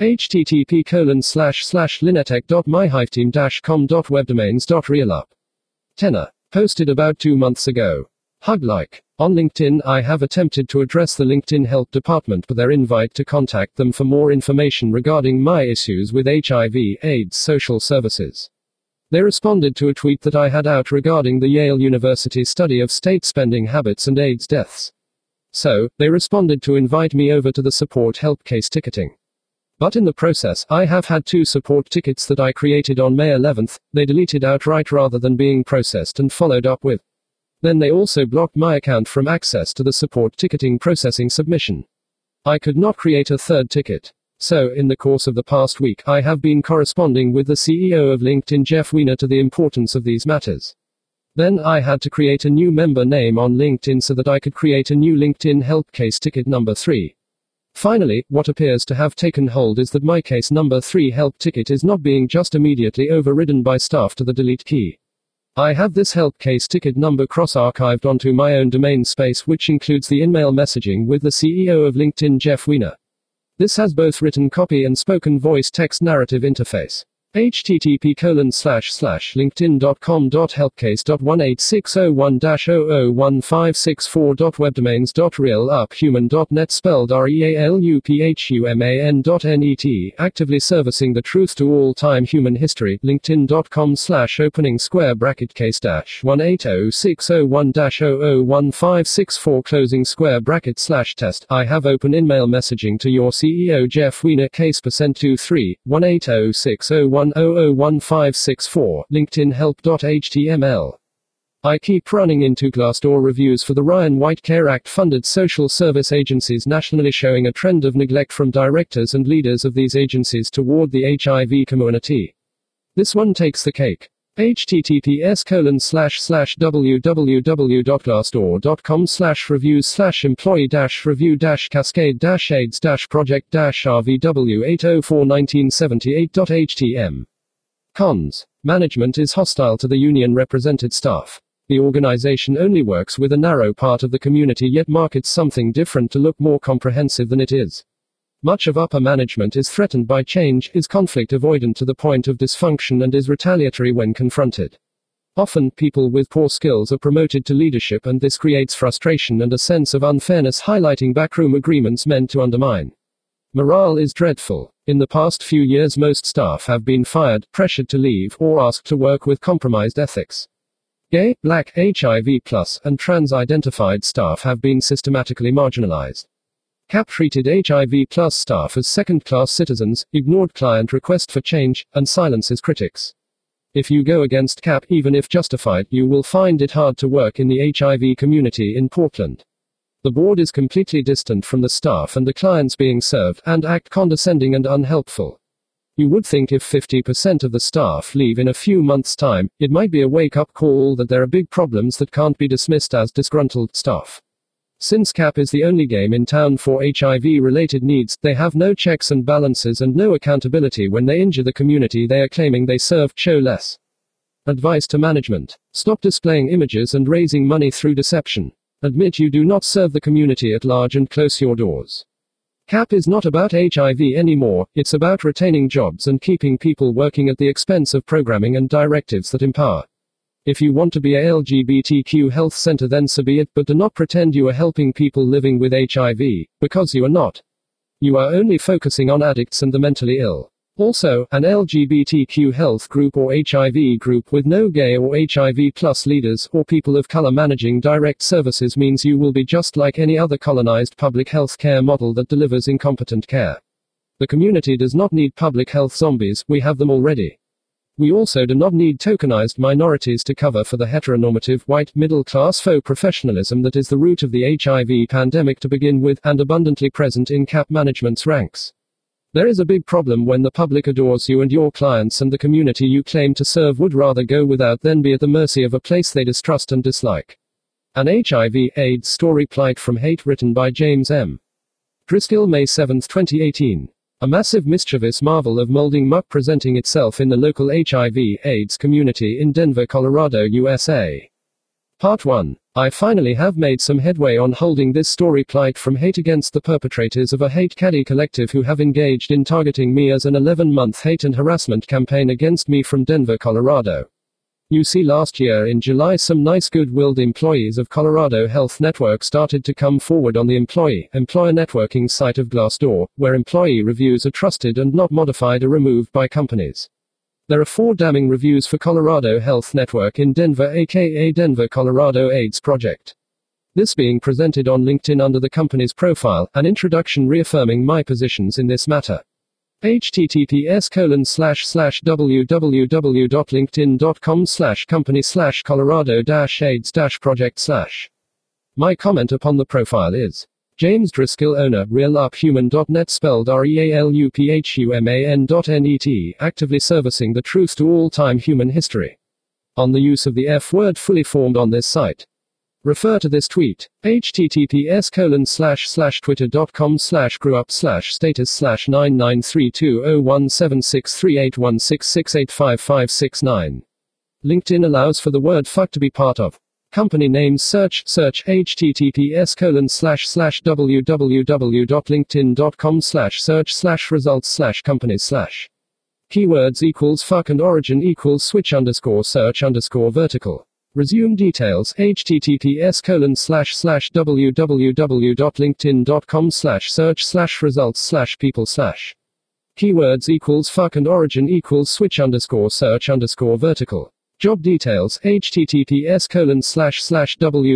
http colon slash slash linetech dot myhiveteam dash com dot webdomains dot realup. Tenor. Posted about two months ago. Hug like. On LinkedIn, I have attempted to address the LinkedIn help department with their invite to contact them for more information regarding my issues with H I V AIDS social services. They responded to a tweet that I had out regarding the Yale University study of state spending habits and AIDS deaths. So, they responded to invite me over to the support help case ticketing. But in the process, I have had two support tickets that I created on May eleventh, they deleted outright rather than being processed and followed up with. Then they also blocked my account from access to the support ticketing processing submission. I could not create a third ticket. So, in the course of the past week, I have been corresponding with the C E O of LinkedIn, Jeff Weiner, to the importance of these matters. Then I had to create a new member name on LinkedIn so that I could create a new LinkedIn help case ticket number three. Finally, what appears to have taken hold is that my case number three help ticket is not being just immediately overridden by staff to the delete key. I have this help case ticket number cross-archived onto my own domain space, which includes the in-mail messaging with the C E O of LinkedIn, Jeff Weiner. This has both written copy and spoken voice text narrative interface. http colon slash slash linkedin dot com dot helpcase dot one eight six zero one dash zero zero one five six four dot webdomains dot realuphuman dot net spelled R E A L U P H U M A N dot N E T, actively servicing the truth to all time human history. linkedin dot com slash opening square bracket case dash one eight zero six zero one dash zero zero one five six four closing square bracket slash test. I have open in-mail messaging to your C E O Jeff Weiner case percent two three one eight zero six zero one zero zero one five six four, linkedin help dot H T M L. I keep running into Glassdoor reviews for the Ryan White Care Act funded social service agencies nationally, showing a trend of neglect from directors and leaders of these agencies toward the H I V community. This one takes the cake. https colon slash slash www dot glassdoor dot com slash reviews slash employee dash review dash cascade dash aids dash project dash R V W eight oh four nineteen seventy-eight dot H T M. Cons. Management is hostile to the union represented staff. The organization only works with a narrow part of the community, yet markets something different to look more comprehensive than it is. Much of upper management is threatened by change, is conflict avoidant to the point of dysfunction, and is retaliatory when confronted. Often, people with poor skills are promoted to leadership, and this creates frustration and a sense of unfairness, highlighting backroom agreements meant to undermine. Morale is dreadful. In the past few years, most staff have been fired, pressured to leave, or asked to work with compromised ethics. Gay, Black, H I V plus, and trans-identified staff have been systematically marginalized. C A P treated H I V plus staff as second-class citizens, ignored client request for change, and silences critics. If you go against C A P, even if justified, you will find it hard to work in the H I V community in Portland. The board is completely distant from the staff and the clients being served, and act condescending and unhelpful. You would think if fifty percent of the staff leave in a few months' time, it might be a wake-up call that there are big problems that can't be dismissed as disgruntled staff. Since C A P is the only game in town for H I V-related needs, they have no checks and balances and no accountability when they injure the community they are claiming they serve. Show less. Advice to management. Stop displaying images and raising money through deception. Admit you do not serve the community at large and close your doors. C A P is not about H I V anymore, it's about retaining jobs and keeping people working at the expense of programming and directives that empower. If you want to be a L G B T Q health center, then so be it, but do not pretend you are helping people living with H I V, because you are not. You are only focusing on addicts and the mentally ill. Also, an L G B T Q health group or H I V group with no gay or H I V plus leaders or people of color managing direct services means you will be just like any other colonized public health care model that delivers incompetent care. The community does not need public health zombies, we have them already. We also do not need tokenized minorities to cover for the heteronormative, white, middle-class faux professionalism that is the root of the H I V pandemic to begin with, and abundantly present in C A P management's ranks. There is a big problem when the public adores you and your clients, and the community you claim to serve would rather go without than be at the mercy of a place they distrust and dislike. An H I V AIDS story plight from hate written by James M. Driscoll, May seventh, twenty eighteen. A massive mischievous marvel of molding muck presenting itself in the local H I V AIDS community in Denver, Colorado, U S A. Part one. I finally have made some headway on holding this story plight from hate against the perpetrators of a hate caddy collective who have engaged in targeting me as an eleven month hate and harassment campaign against me from Denver, Colorado. You see, last year in July, some nice good-willed employees of Colorado Health Network started to come forward on the employee-employer networking site of Glassdoor, where employee reviews are trusted and not modified or removed by companies. There are four damning reviews for Colorado Health Network in Denver, aka Denver, Colorado AIDS Project. This being presented on LinkedIn under the company's profile, an introduction reaffirming my positions in this matter. https colon slash slash www.linkedin.com slash company slash Colorado dash AIDS dash project slash. My comment upon the profile is James Driscoll, owner, realuphuman dot net, spelled R E A L U P H U M A N dot N E T, actively servicing the truth to all-time human history. On the use of the F word fully formed on this site. Refer to this tweet, https colon slash slash twitter.com slash grewup slash status slash nine nine three two zero one seven six three eight one six six eight five five six nine. LinkedIn allows for the word fuck to be part of. Company names search, search https colon slash slash www.linkedin.com slash search slash results slash companies slash. Keywords equals fuck and origin equals switch underscore search underscore vertical. Resume details, https colon slash slash www.linkedin.com slash search slash results slash people slash. Keywords equals fuck and origin equals switch underscore search underscore vertical. Job details, https colon slash slash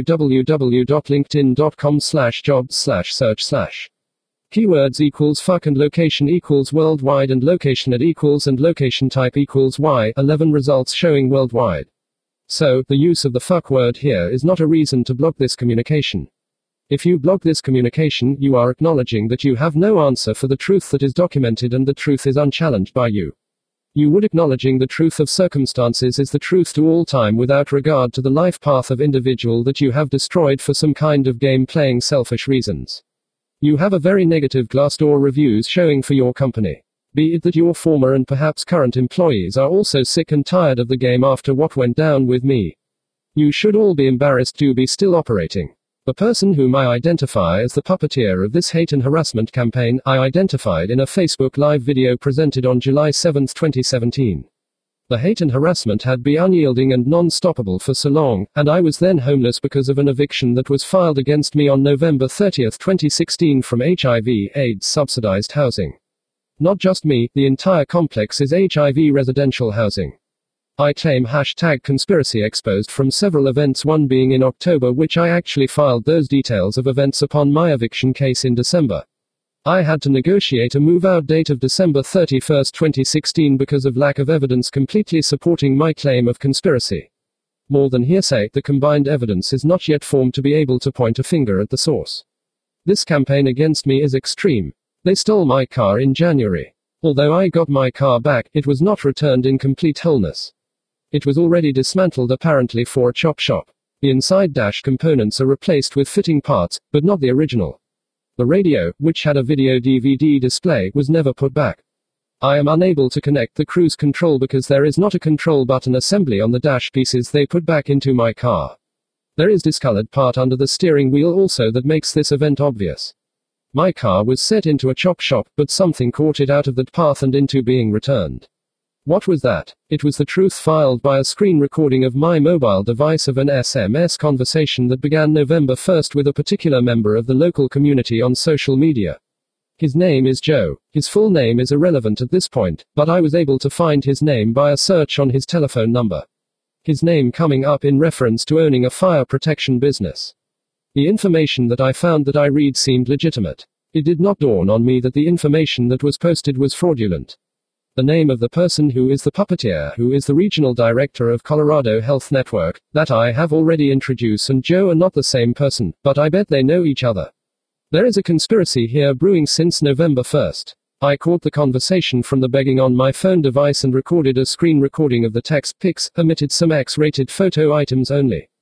www.linkedin.com slash jobs slash search slash. Keywords equals fuck and location equals worldwide and location at equals and location type equals Y, eleven results showing worldwide. So, the use of the fuck word here is not a reason to block this communication. If you block this communication, you are acknowledging that you have no answer for the truth that is documented and the truth is unchallenged by you. You would acknowledging the truth of circumstances is the truth to all time without regard to the life path of individual that you have destroyed for some kind of game playing selfish reasons. You have a very negative Glassdoor reviews showing for your company. Be it that your former and perhaps current employees are also sick and tired of the game after what went down with me. You should all be embarrassed to be still operating. The person whom I identify as the puppeteer of this hate and harassment campaign, I identified in a Facebook Live video presented on July seventh, twenty seventeen. The hate and harassment had been unyielding and non-stoppable for so long, and I was then homeless because of an eviction that was filed against me on November thirtieth, twenty sixteen from H I V AIDS subsidized housing. Not just me, the entire complex is H I V residential housing. I claim hashtag conspiracy exposed from several events, one being in October, which I actually filed those details of events upon my eviction case in December. I had to negotiate a move-out date of December thirty-first, twenty sixteen because of lack of evidence completely supporting my claim of conspiracy. More than hearsay, the combined evidence is not yet formed to be able to point a finger at the source. This campaign against me is extreme. They stole my car in January. Although I got my car back, it was not returned in complete wholeness. It was already dismantled apparently for a chop shop. The inside dash components are replaced with fitting parts, but not the original. The radio, which had a video D V D display, was never put back. I am unable to connect the cruise control because there is not a control button assembly on the dash pieces they put back into my car. There is discolored part under the steering wheel also that makes this event obvious. My car was set into a chop shop, but something caught it out of that path and into being returned. What was that? It was the truth filed by a screen recording of my mobile device of an S M S conversation that began November first with a particular member of the local community on social media. His name is Joe. His full name is irrelevant at this point, but I was able to find his name by a search on his telephone number. His name coming up in reference to owning a fire protection business. The information that I found that I read seemed legitimate. It did not dawn on me that the information that was posted was fraudulent. The name of the person who is the puppeteer, who is the regional director of Colorado Health Network, that I have already introduced, and Joe are not the same person, but I bet they know each other. There is a conspiracy here brewing since November first. I caught the conversation from the begging on my phone device and recorded a screen recording of the text pics, omitted some X-rated photo items only.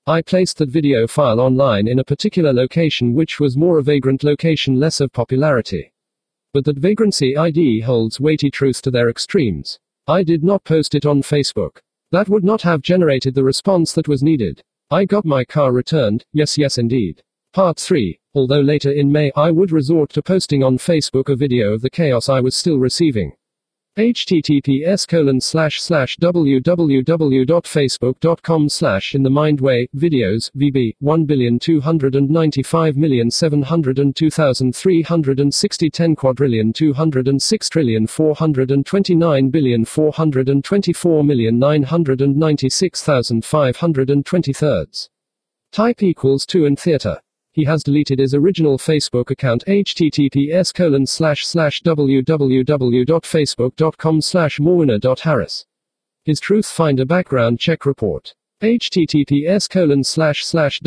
I placed that video file online in a particular location which was more a vagrant location, less of popularity. But that vagrancy I D holds weighty truth to their extremes. I did not post it on Facebook. That would not have generated the response that was needed. I got my car returned, yes yes indeed. Part three. Although later in May I would resort to posting on Facebook a video of the chaos I was still receiving. https colon slash slash www.facebook.com slash in the mind way videos vb one billion two hundred ninety-five million seven hundred two thousand three hundred sixty ten quadrillion two hundred six trillion four hundred twenty-nine billion four hundred twenty-four million nine hundred ninety-six thousand five hundred twenty thirds. Type equals two and theater. He has deleted his original Facebook account https colon slash slash www.facebook.com slash morwinner.harris. His Truth Finder background check report. https colon slash slash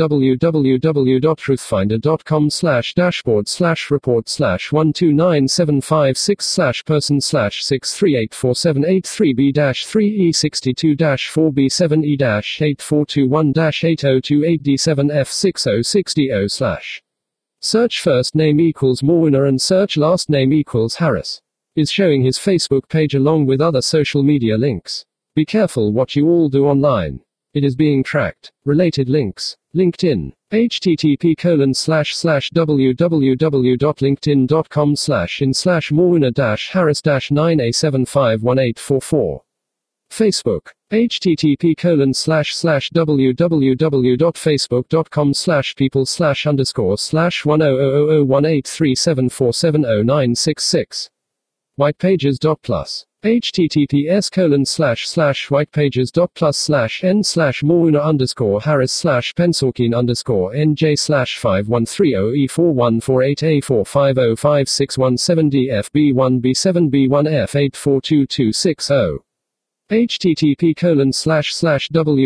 www.truthfinder.com slash dashboard slash report slash one two nine seven five six slash person slash six three eight four seven eight three b dash three e sixty-two dash four b seven e dash eight four two one dash eight zero two eight d seven f six zero six d zero slash. Search first name equals Morwinner and search last name equals Harris. Is showing his Facebook page along with other social media links. Be careful what you all do online. It is being tracked. Related links. LinkedIn. http colon slash slash www.linkedin.com slash in slash morwinner dash harris dash nine a seven five one eight four four. Facebook. http colon slash slash www.facebook.com slash people slash underscore slash one zero zero zero one eight three seven four seven zero nine six six. Whitepages.plus. https colon slash slash whitepages.plus slash n slash morwinner underscore harris slash pensorkine underscore nj slash five one three zero e four one four eight a four five zero five six one seven d f b one b seven b one f eight four two two six zero. http colon slash slash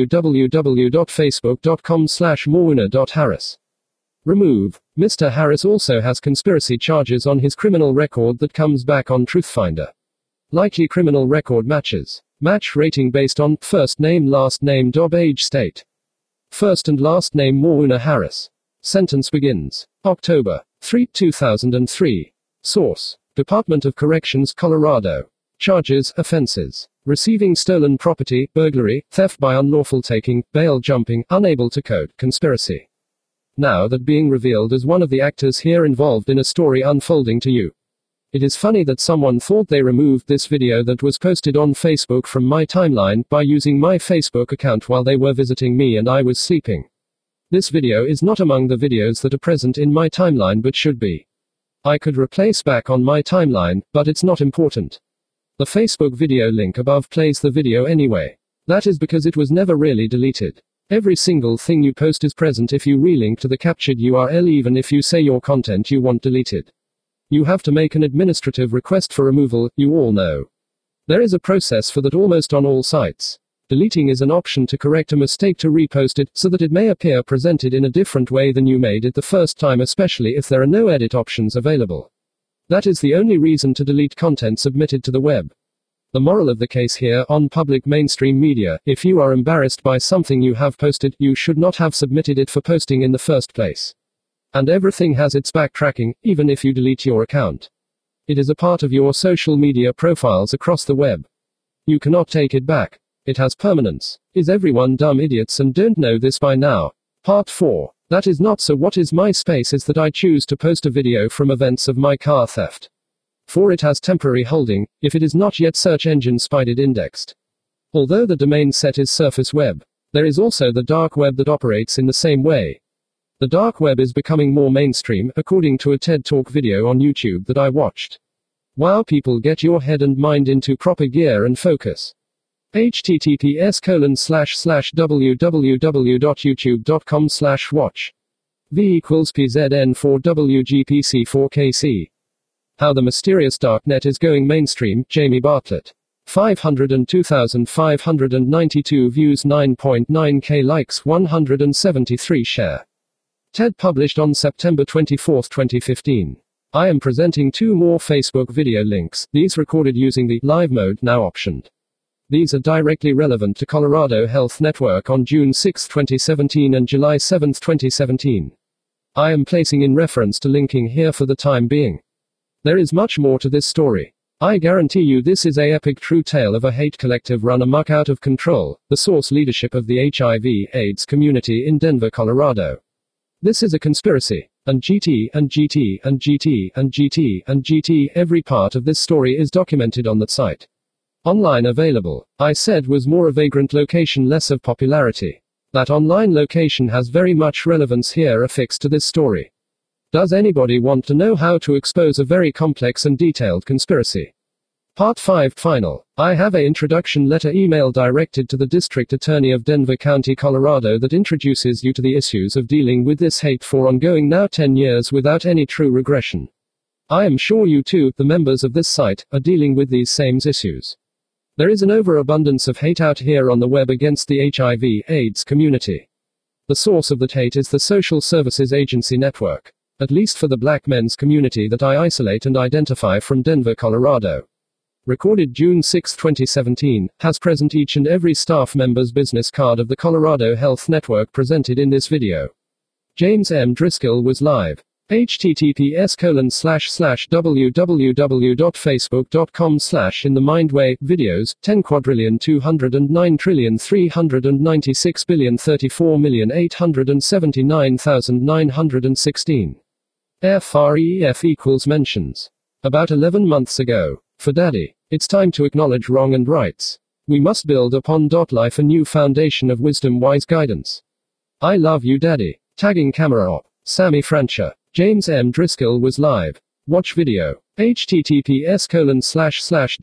www.facebook.com slash morwinner.harris. Remove. Mister Harris also has conspiracy charges on his criminal record that comes back on Truthfinder. Likely criminal record matches. Match rating based on first name, last name, job, age, state. First and last name Morwinner Harris. Sentence begins. October third, two thousand three. Source. Department of Corrections, Colorado. Charges, offenses. Receiving stolen property, burglary, theft by unlawful taking, bail jumping, unable to code, conspiracy. Now that being revealed as one of the actors here involved in a story unfolding to you. It is funny that someone thought they removed this video that was posted on Facebook from my timeline by using my Facebook account while they were visiting me and I was sleeping. This video is not among the videos that are present in my timeline but should be. I could replace back on my timeline, but it's not important. The Facebook video link above plays the video anyway. That is because it was never really deleted. Every single thing you post is present if you relink to the captured U R L even if you say your content you want deleted. You have to make an administrative request for removal, you all know. There is a process for that almost on all sites. Deleting is an option to correct a mistake to repost it, so that it may appear presented in a different way than you made it the first time, especially if there are no edit options available. That is the only reason to delete content submitted to the web. The moral of the case here, on public mainstream media, if you are embarrassed by something you have posted, you should not have submitted it for posting in the first place. And everything has its backtracking, even if you delete your account. It is a part of your social media profiles across the web. You cannot take it back. It has permanence. Is everyone dumb idiots and don't know this by now? Part four. That is not so. What is MySpace is that I choose to post a video from events of my car theft. For it has temporary holding, if it is not yet search engine spidered indexed. Although the domain set is surface web, there is also the dark web that operates in the same way. The dark web is becoming more mainstream, according to a TED Talk video on YouTube that I watched. Wow, people, get your head and mind into proper gear and focus. https colon slash slash www.youtube.com slash watch. V equals P Z N four W G P C four K C. How the Mysterious Darknet is Going Mainstream, Jamie Bartlett. five hundred two thousand five hundred ninety-two views, nine point nine K likes, one hundred seventy-three share. TED published on September twenty-fourth, twenty fifteen. I am presenting two more Facebook video links, these recorded using the live mode now optioned. These are directly relevant to Colorado Health Network on June sixth, twenty seventeen and July seventh, twenty seventeen. I am placing in reference to linking here for the time being. There is much more to this story. I guarantee you this is a epic true tale of a hate collective run amok out of control, the source leadership of the H I V AIDS community in Denver, Colorado. This is a conspiracy. And G T, and G T, and G T, and G T, and G T, every part of this story is documented on that site. Online available, I said, was more a vagrant location, less of popularity. That online location has very much relevance here affixed to this story. Does anybody want to know how to expose a very complex and detailed conspiracy? Part five Final. I have a introduction letter email directed to the District Attorney of Denver County, Colorado that introduces you to the issues of dealing with this hate for ongoing now ten years without any true regression. I am sure you too, the members of this site, are dealing with these same issues. There is an overabundance of hate out here on the web against the H I V AIDS community. The source of that hate is the Social Services Agency network, at least for the black men's community that I isolate and identify from Denver, Colorado. Recorded June sixth, twenty seventeen, has present each and every staff member's business card of the Colorado Health Network presented in this video. James M. Driscoll was live. https colon slash slash www.facebook.com slash in the mindway videos ten quadrillion two hundred nine trillion three hundred ninety-six billion thirty-four million eight hundred seventy-nine thousand nine hundred sixteen. F R E F equals mentions. About eleven months ago. For Daddy, it's time to acknowledge wrong and rights. We must build upon life a new foundation of wisdom, wise guidance. I love you, Daddy. Tagging camera op. Sammy Francher. James M. Driscoll was live. Watch video. https colon slash slash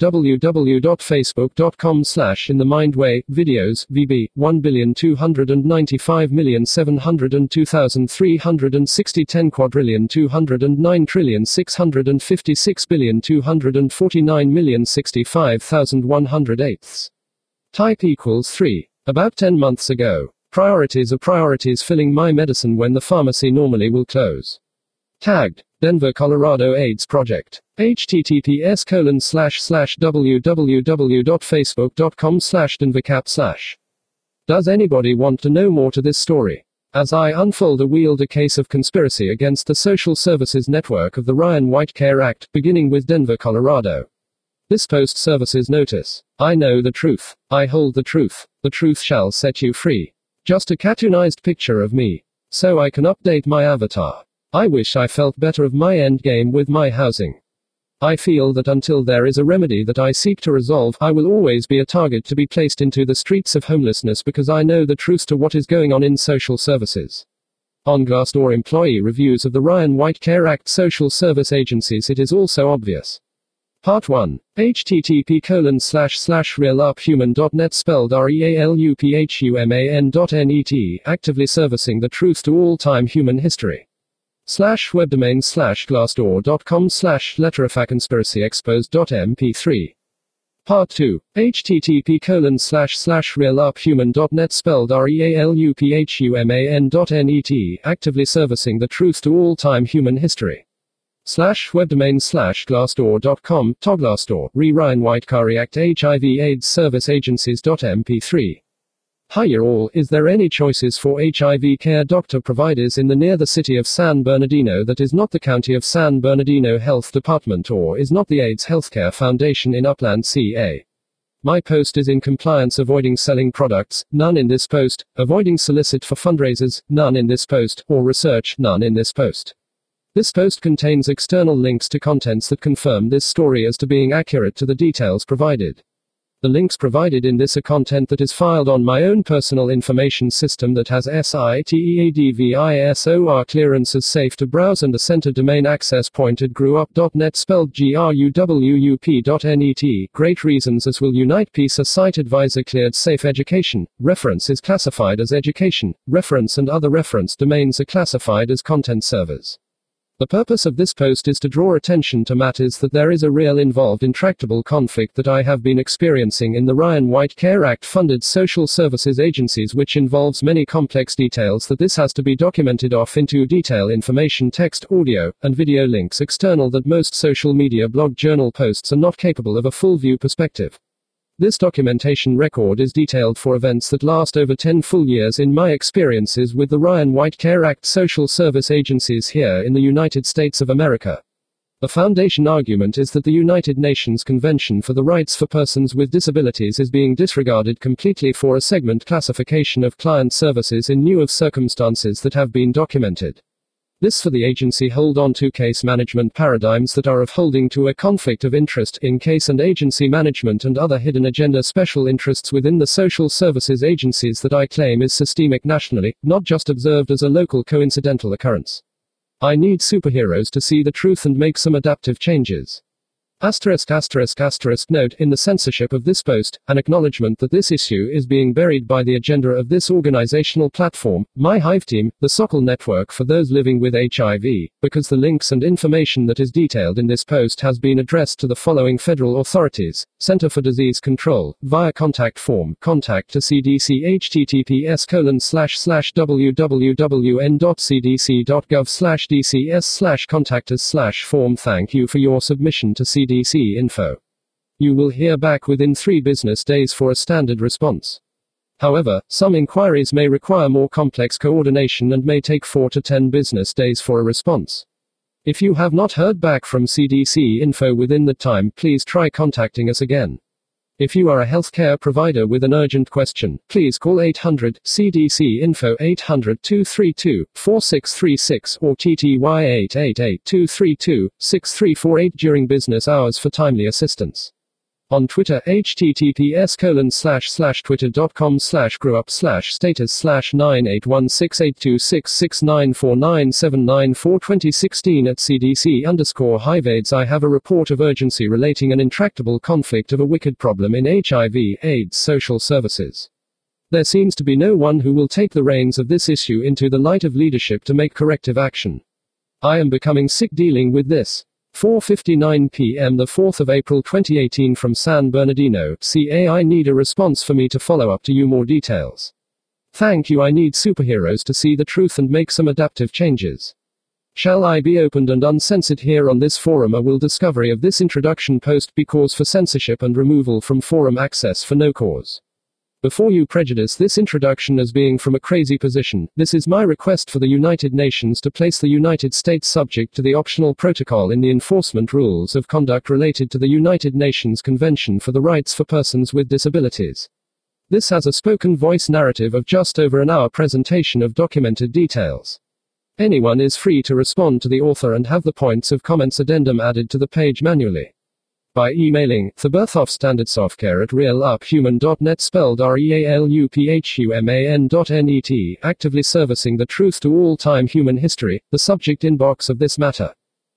www.facebook.com slash in the mindway videos V B one billion two hundred ninety-five million seven hundred two thousand three hundred sixty ten quadrillion two hundred nine trillion six hundred fifty-six billion two hundred forty-nine million sixty-five thousand one hundred eighths. Type equals three. About ten months ago. Priorities are priorities filling my medicine when the pharmacy normally will close. Tagged. Denver, Colorado AIDS Project. https colon slash slash www.facebook.com slash denvercap slash. Does anybody want to know more to this story? As I unfold a wield a case of conspiracy against the social services network of the Ryan White Care Act, beginning with Denver, Colorado. This post services notice. I know the truth. I hold the truth. The truth shall set you free. Just a cartoonized picture of me. So I can update my avatar. I wish I felt better of my endgame with my housing. I feel that until there is a remedy that I seek to resolve, I will always be a target to be placed into the streets of homelessness because I know the truth to what is going on in social services. On Glassdoor employee reviews of the Ryan White Care Act social service agencies, it is also obvious. Part one. http colon slash slash realuphuman.net spelled R-E-A-L-U-P-H-U-M-A-N dot N-E-T, actively servicing the truth to all-time human history. Slash webdomain slash glassdoor.com slash letterofconspiracyexposed.mp3. Part two. http colon slash slash realuphuman.net spelled R-E-A-L-U-P-H-U-M-A-N dot N-E-T, actively servicing the truth to all-time human history. Slash webdomain slash glassdoor.com, Toglassdoor, re Ryan White Care Act H I V AIDS Service Agencies.mp3. Hiya all, is there any choices for H I V care doctor providers in the near the city of San Bernardino that is not the County of San Bernardino Health Department or is not the AIDS Healthcare Foundation in Upland C A? My post is in compliance avoiding selling products, none in this post, avoiding solicit for fundraisers, none in this post, or research, none in this post. This post contains external links to contents that confirm this story as to being accurate to the details provided. The links provided in this are content that is filed on my own personal information system that has SITEADVISOR clearance as safe to browse and the center domain access pointed grewup.net spelled G R U W U P.net. Great reasons as will unite piece a site advisor cleared safe education. Reference is classified as education. Reference and other reference domains are classified as content servers. The purpose of this post is to draw attention to matters that there is a real involved intractable conflict that I have been experiencing in the Ryan White Care Act funded social services agencies, which involves many complex details that this has to be documented off into detail information, text, audio, and video links external that most social media blog journal posts are not capable of a full view perspective. This documentation record is detailed for events that last over ten full years in my experiences with the Ryan White Care Act social service agencies here in the United States of America. The foundation argument is that the United Nations Convention for the Rights for Persons with Disabilities is being disregarded completely for a segment classification of client services in lieu of circumstances that have been documented. This for the agency hold on to case management paradigms that are of holding to a conflict of interest in case and agency management and other hidden agenda special interests within the social services agencies that I claim is systemic nationally, not just observed as a local coincidental occurrence. I need superheroes to see the truth and make some adaptive changes. Asterisk asterisk asterisk note in the censorship of this post, an acknowledgement that this issue is being buried by the agenda of this organizational platform, My Hive Team, the Sokol Network for those living with H I V, because the links and information that is detailed in this post has been addressed to the following federal authorities: Center for Disease Control, via contact form, contact to C D C https colon slash slash www.n.cdc.gov slash dcs slash contactors slash form. Thank you for your submission to C D C info. You will hear back within three business days for a standard response. However, some inquiries may require more complex coordination and may take four to ten business days for a response. If you have not heard back from C D C info within that time, please try contacting us again. If you are a healthcare provider with an urgent question, please call eight hundred C D C info eight hundred, two three two, four six three six or T T Y eight eight eight, two three two, six three four eight during business hours for timely assistance. On Twitter, https colon slash slash twitter.com slash growup slash status slash nine eight one six eight two six six nine four nine seven nine four twenty sixteen at C D C underscore HIVAIDS. I have a report of urgency relating an intractable conflict of a wicked problem in H I V AIDS social services. There seems to be no one who will take the reins of this issue into the light of leadership to make corrective action. I am becoming sick dealing with this. four fifty-nine p m the fourth of April twenty eighteen from San Bernardino, C A. I need a response for me to follow up to you more details. Thank you. I need superheroes to see the truth and make some adaptive changes. Shall I be opened and uncensored here on this forum, or will discovery of this introduction post be cause for censorship and removal from forum access for no cause? Before you prejudice this introduction as being from a crazy position, this is my request for the United Nations to place the United States subject to the optional protocol in the enforcement rules of conduct related to the United Nations Convention for the Rights for Persons with Disabilities. This has a spoken voice narrative of just over an hour presentation of documented details. Anyone is free to respond to the author and have the points of comments addendum added to the page manually. By emailing theberthofstandardsoftcare at realuphuman dot net, spelled R E A L U P H U M A N dot N E T, actively servicing the truth to all-time human history, the subject inbox of this matter.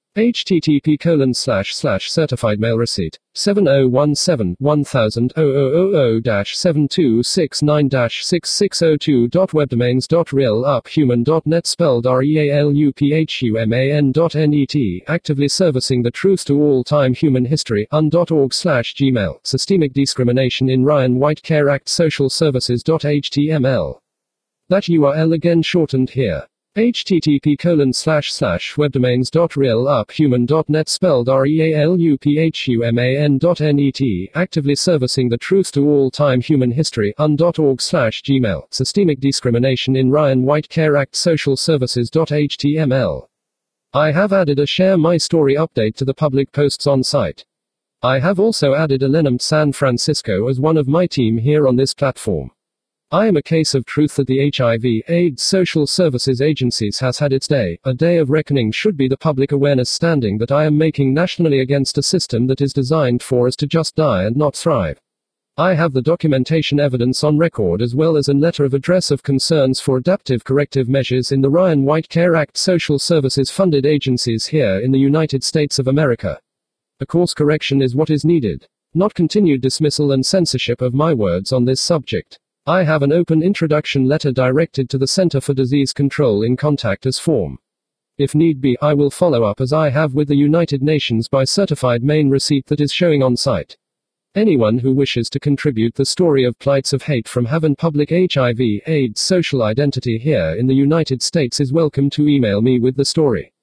http colon slash slash certified mail receipt seven oh one seven one thousand oh oh oh oh dash seven two six nine dash six six oh two dot webdomains dot realuphuman dot net, spelled R E A L U P H U M A N dot N E T, actively servicing the truth to all time human history un dot org slash gmail, systemic discrimination in Ryan White Care Act social services dot H T M L. That U R L again shortened here. http colon slash slash webdomains dot realuphuman dot net, spelled R E A L U P H U M A N dot N E T, actively servicing the truth to all time human history un dot org slash gmail, systemic discrimination in Ryan White Care Act social services dot H T M L. I have added a share my story update to the public posts on site. I have also added a Lenamt San Francisco as one of my team here on this platform. I am a case of truth that the H I V AIDS social services agencies has had its day. A day of reckoning should be the public awareness standing that I am making nationally against a system that is designed for us to just die and not thrive. I have the documentation evidence on record as well as a letter of address of concerns for adaptive corrective measures in the Ryan White Care Act social services funded agencies here in the United States of America. A course correction is what is needed, not continued dismissal and censorship of my words on this subject. I have an open introduction letter directed to the Center for Disease Control in contact us form. If need be, I will follow up as I have with the United Nations by certified main receipt that is showing on site. Anyone who wishes to contribute the story of plights of hate from having public H I V AIDS social identity here in the United States is welcome to email me with the story.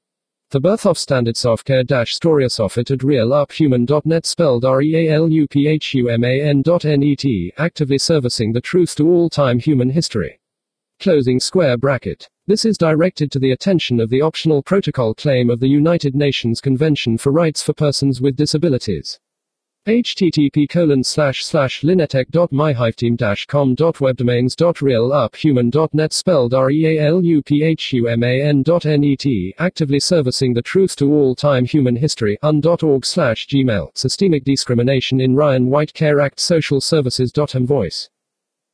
The birth of standard software dash storia software at real up human dot net spelled R E A L U P H U M A N dot N E T, actively servicing the truth to all time human history. Closing square bracket. This is directed to the attention of the optional protocol claim of the United Nations Convention for Rights for Persons with Disabilities. http colon slash slash linetech dot my team dash com dot webdomains dot real up human dot net spelled R E A L U P H U M A N dot N E T, actively servicing the truth to all time human history, un dot org slash gmail, systemic discrimination in Ryan White Care Act social services dot m voice.